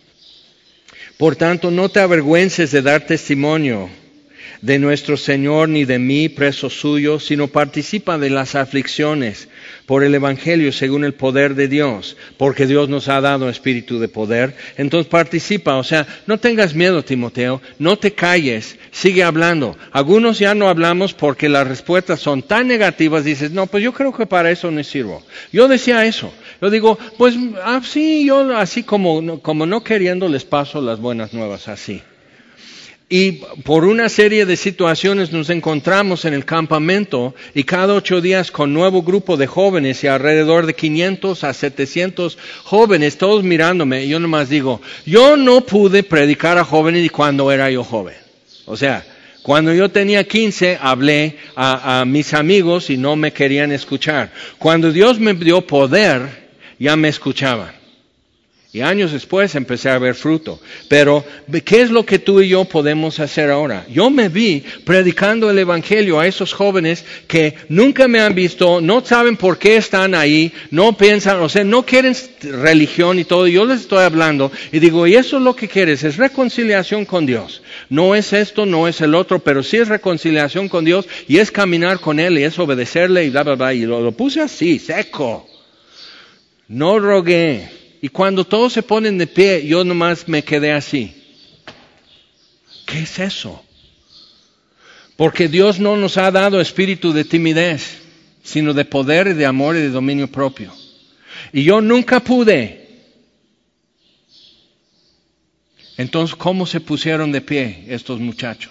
Por tanto, no te avergüences de dar testimonio de nuestro Señor ni de mí, preso suyo, sino participa de las aflicciones por el Evangelio según el poder de Dios, porque Dios nos ha dado espíritu de poder. Entonces participa, o sea, no tengas miedo, Timoteo, no te calles, sigue hablando. Algunos ya no hablamos porque las respuestas son tan negativas, dices, no, pues yo creo que para eso no sirvo. Yo decía eso, yo digo, pues ah, sí, yo así como, como no queriendo les paso las buenas nuevas, así. Y por una serie de situaciones nos encontramos en el campamento y cada ocho días con nuevo grupo de jóvenes y alrededor de quinientos a setecientos jóvenes, todos mirándome. Y yo nomás digo, yo no pude predicar a jóvenes cuando era yo joven. O sea, cuando yo tenía quince hablé a, a mis amigos y no me querían escuchar. Cuando Dios me dio poder, ya me escuchaban. Y años después empecé a ver fruto. Pero, ¿qué es lo que tú y yo podemos hacer ahora? Yo me vi predicando el Evangelio a esos jóvenes que nunca me han visto, no saben por qué están ahí, no piensan, o sea, no quieren religión y todo. Yo les estoy hablando y digo, y eso es lo que quieres, es reconciliación con Dios. No es esto, no es el otro, pero sí es reconciliación con Dios y es caminar con Él y es obedecerle y bla, bla, bla. Y lo, lo puse así, seco. No rogué. Y cuando todos se ponen de pie, yo nomás me quedé así. ¿Qué es eso? Porque Dios no nos ha dado espíritu de timidez, sino de poder y de amor y de dominio propio. Y yo nunca pude Entonces, ¿cómo se pusieron de pie estos muchachos?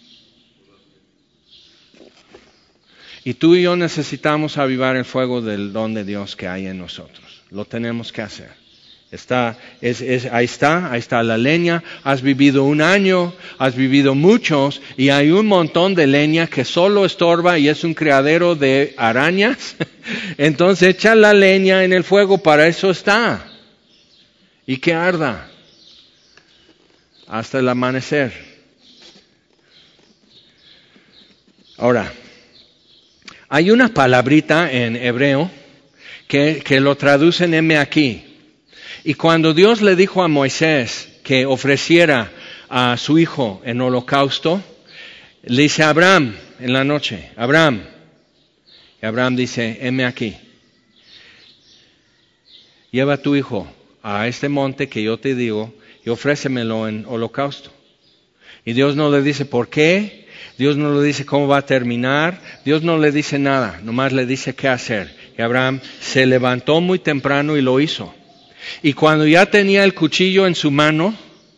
Y tú y yo necesitamos avivar el fuego del don de Dios que hay en nosotros. Lo tenemos que hacer. Está, es, es, ahí está, ahí está la leña. Has vivido un año, has vivido muchos, y hay un montón de leña que solo estorba y es un criadero de arañas. Entonces echa la leña en el fuego, para eso está. Y que arda hasta el amanecer. Ahora, hay una palabrita en hebreo que, que lo traducen heme aquí. Y cuando Dios le dijo a Moisés que ofreciera a su hijo en holocausto, le dice a Abraham en la noche, Abraham, y Abraham dice, heme aquí. Lleva a tu hijo a este monte que yo te digo y ofrécemelo en holocausto. Y Dios no le dice por qué, Dios no le dice cómo va a terminar, Dios no le dice nada, nomás le dice qué hacer. Y Abraham se levantó muy temprano y lo hizo. Y cuando ya tenía el cuchillo en su mano,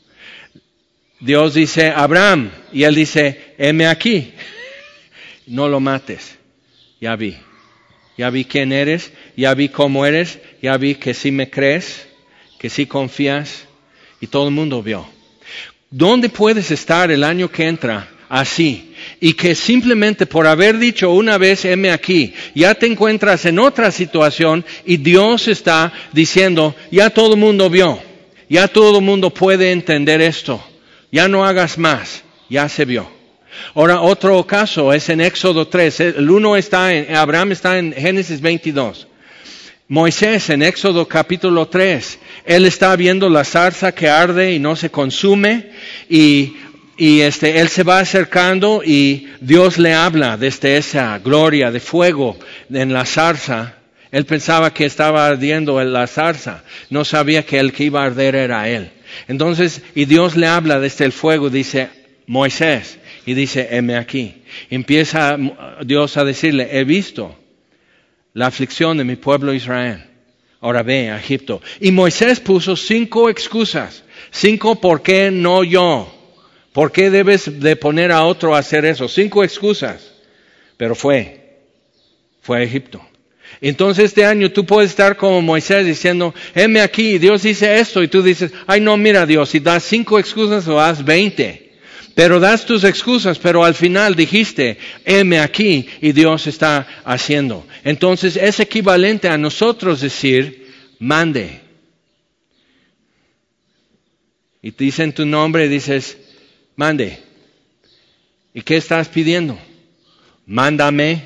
Dios dice, Abraham, y él dice, heme aquí, no lo mates, ya vi, ya vi quién eres, ya vi cómo eres, ya vi que sí me crees, que sí confías, y todo el mundo vio. ¿Dónde puedes estar el año que entra así? Y que simplemente por haber dicho una vez, heme aquí, ya te encuentras en otra situación y Dios está diciendo, ya todo el mundo vio, ya todo el mundo puede entender esto, ya no hagas más, ya se vio. Ahora, otro caso es en Éxodo tres, el uno está en, Abraham está en Génesis veintidós. Moisés en Éxodo capítulo tres, él está viendo la zarza que arde y no se consume, y Y este, él se va acercando y Dios le habla desde esa gloria de fuego en la zarza. Él pensaba que estaba ardiendo en la zarza, no sabía que el que iba a arder era él. Entonces, y Dios le habla desde el fuego, dice, Moisés, y dice, heme aquí. Empieza Dios a decirle, he visto la aflicción de mi pueblo Israel. Ahora ve a Egipto. Y Moisés puso cinco excusas. Cinco, ¿por qué no yo? ¿Por qué debes de poner a otro a hacer eso? Cinco excusas. Pero fue. Fue a Egipto. Entonces este año tú puedes estar como Moisés diciendo, heme aquí, Dios dice esto. Y tú dices, ay no, mira Dios, si das cinco excusas o das veinte. Pero das tus excusas, pero al final dijiste, heme aquí, y Dios está haciendo. Entonces es equivalente a nosotros decir, mande. Y te dicen tu nombre y dices, mande. ¿Y qué estás pidiendo? Mándame.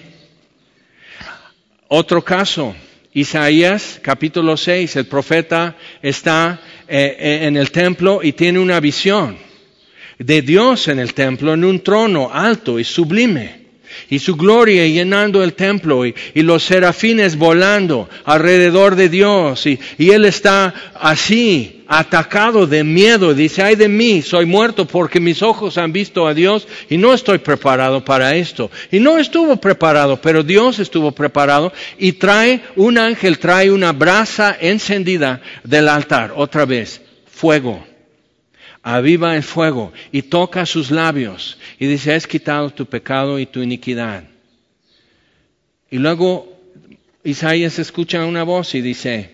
Otro caso, Isaías capítulo seis, el profeta está eh, en el templo y tiene una visión de Dios en el templo, en un trono alto y sublime. Y su gloria llenando el templo y, y los serafines volando alrededor de Dios. Y, y él está así, atacado de miedo. Dice, ay de mí, soy muerto porque mis ojos han visto a Dios y no estoy preparado para esto. Y no estuvo preparado, pero Dios estuvo preparado. Y trae, un ángel trae una brasa encendida del altar, otra vez, fuego. Aviva el fuego y toca sus labios y dice, has quitado tu pecado y tu iniquidad. Y luego Isaías escucha una voz y dice,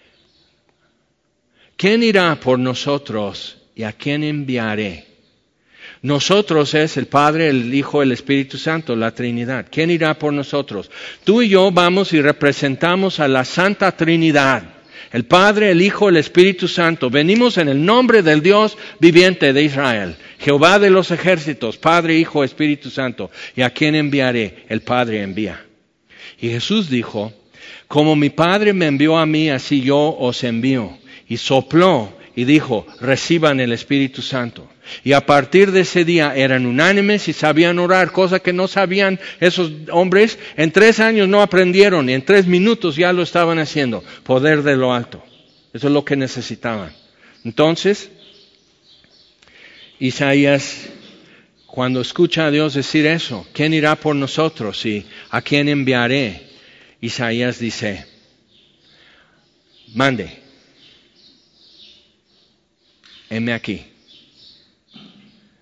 ¿quién irá por nosotros y a quién enviaré? Nosotros es el Padre, el Hijo, el Espíritu Santo, la Trinidad. ¿Quién irá por nosotros? Tú y yo vamos y representamos a la Santa Trinidad. El Padre, el Hijo, el Espíritu Santo. Venimos en el nombre del Dios viviente de Israel. Jehová de los ejércitos, Padre, Hijo, Espíritu Santo. ¿Y a quién enviaré? El Padre envía. Y Jesús dijo, como mi Padre me envió a mí, así yo os envío. Y sopló y dijo, reciban el Espíritu Santo. Y a partir de ese día eran unánimes y sabían orar, cosa que no sabían esos hombres. En tres años no aprendieron y en tres minutos ya lo estaban haciendo. Poder de lo alto. Eso es lo que necesitaban. Entonces, Isaías, cuando escucha a Dios decir eso, ¿quién irá por nosotros y a quién enviaré? Isaías dice, mande. Heme aquí.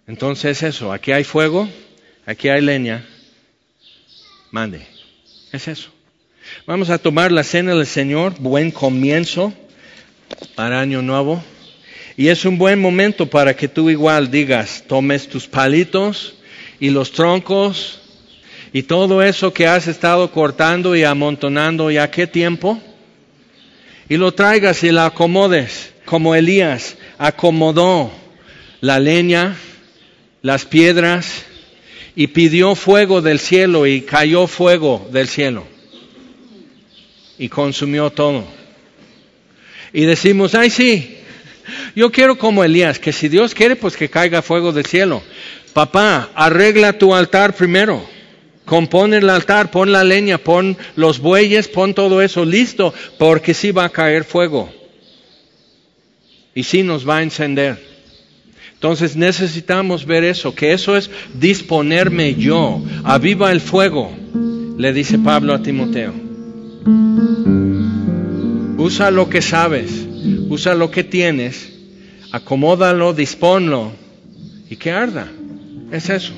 Entonces eso, aquí hay fuego, aquí hay leña, mande, es eso. Vamos a tomar la cena del Señor, buen comienzo para Año Nuevo. Y es un buen momento para que tú igual digas, tomes tus palitos y los troncos y todo eso que has estado cortando y amontonando ya qué tiempo, y lo traigas y la acomodes, como Elías acomodó la leña, las piedras, y pidió fuego del cielo y cayó fuego del cielo y consumió todo. Y decimos, ay sí, yo quiero como Elías, que si Dios quiere, pues que caiga fuego del cielo. Papá, arregla tu altar primero. Compón el altar, pon la leña, pon los bueyes, pon todo eso listo, porque sí va a caer fuego. Y sí nos va a encender. Entonces necesitamos ver eso, que eso es disponerme yo. Aviva el fuego, le dice Pablo a Timoteo. Usa lo que sabes, usa lo que tienes, acomódalo, disponlo y que arda. Es eso.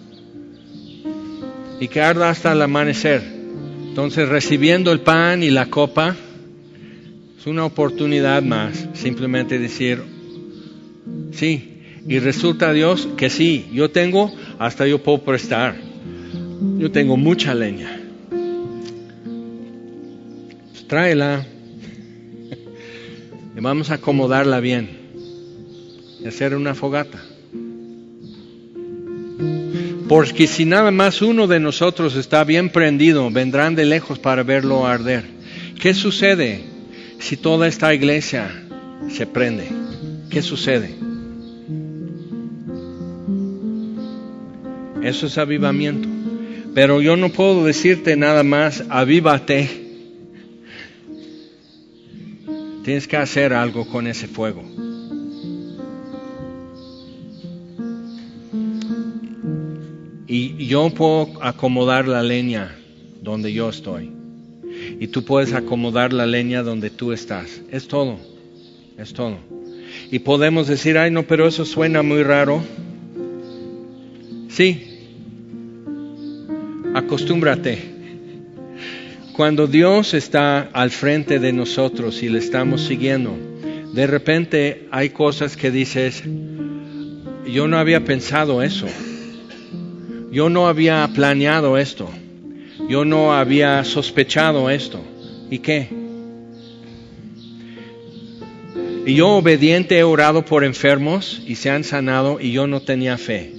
Y que arda hasta el amanecer. Entonces, recibiendo el pan y la copa, es una oportunidad más, simplemente decir, sí, y resulta Dios que sí, yo tengo, hasta yo puedo prestar. Yo tengo mucha leña. Pues tráela. Y vamos a acomodarla bien. Y hacer una fogata. Porque si nada más uno de nosotros está bien prendido, vendrán de lejos para verlo arder. ¿Qué sucede si toda esta iglesia se prende? ¿Qué sucede? Eso es avivamiento. Pero yo no puedo decirte nada más, avívate. Tienes que hacer algo con ese fuego. Y yo puedo acomodar la leña donde yo estoy. Y tú puedes acomodar la leña donde tú estás. Es todo. Es todo. Y podemos decir, ay no, pero eso suena muy raro. Sí. Acostúmbrate. Cuando Dios está al frente de nosotros y le estamos siguiendo, de repente hay cosas que dices, yo no había pensado eso. Yo no había planeado esto. Yo no había sospechado esto. ¿Y qué? Y yo obediente he orado por enfermos y se han sanado y yo no tenía fe.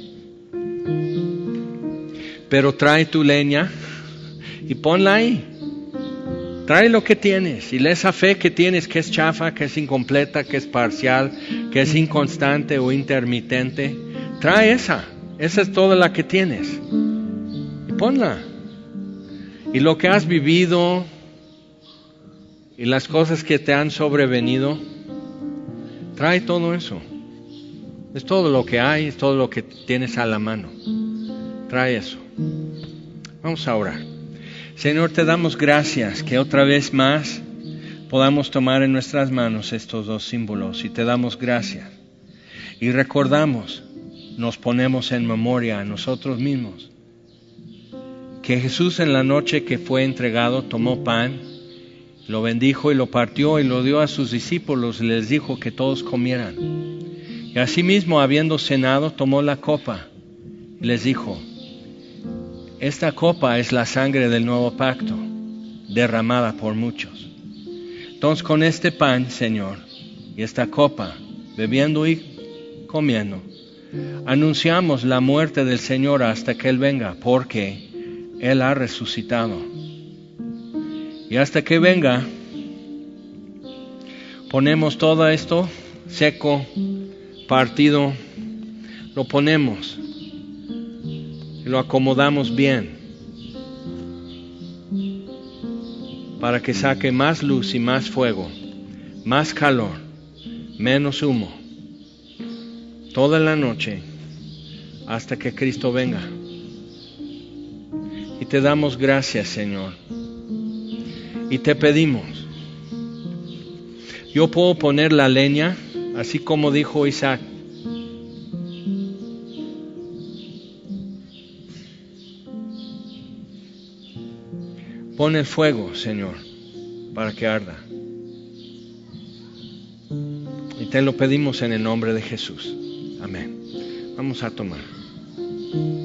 Pero trae tu leña y ponla ahí. Trae lo que tienes. Y esa fe que tienes que es chafa, que es incompleta, que es parcial, que es inconstante o intermitente, trae esa. Esa es toda la que tienes. Y ponla. Y lo que has vivido y las cosas que te han sobrevenido, trae todo eso. Es todo lo que hay, es todo lo que tienes a la mano. Trae eso. Vamos a orar. Señor, te damos gracias que otra vez más podamos tomar en nuestras manos estos dos símbolos. Y te damos gracias. Y recordamos, nos ponemos en memoria a nosotros mismos que Jesús en la noche que fue entregado tomó pan, lo bendijo y lo partió y lo dio a sus discípulos y les dijo que todos comieran. Y asimismo, habiendo cenado, tomó la copa y les dijo, esta copa es la sangre del nuevo pacto, derramada por muchos. Entonces con este pan, Señor, y esta copa, bebiendo y comiendo, anunciamos la muerte del Señor hasta que Él venga, porque Él ha resucitado. Y hasta que venga, ponemos todo esto seco, partido, lo ponemos y lo acomodamos bien para que saque más luz y más fuego, más calor, menos humo, toda la noche hasta que Cristo venga. Y te damos gracias, Señor, y te pedimos, yo puedo poner la leña, así como dijo Isaac, Pon el fuego, Señor, para que arda. Y te lo pedimos en el nombre de Jesús. Amén. Vamos a tomar.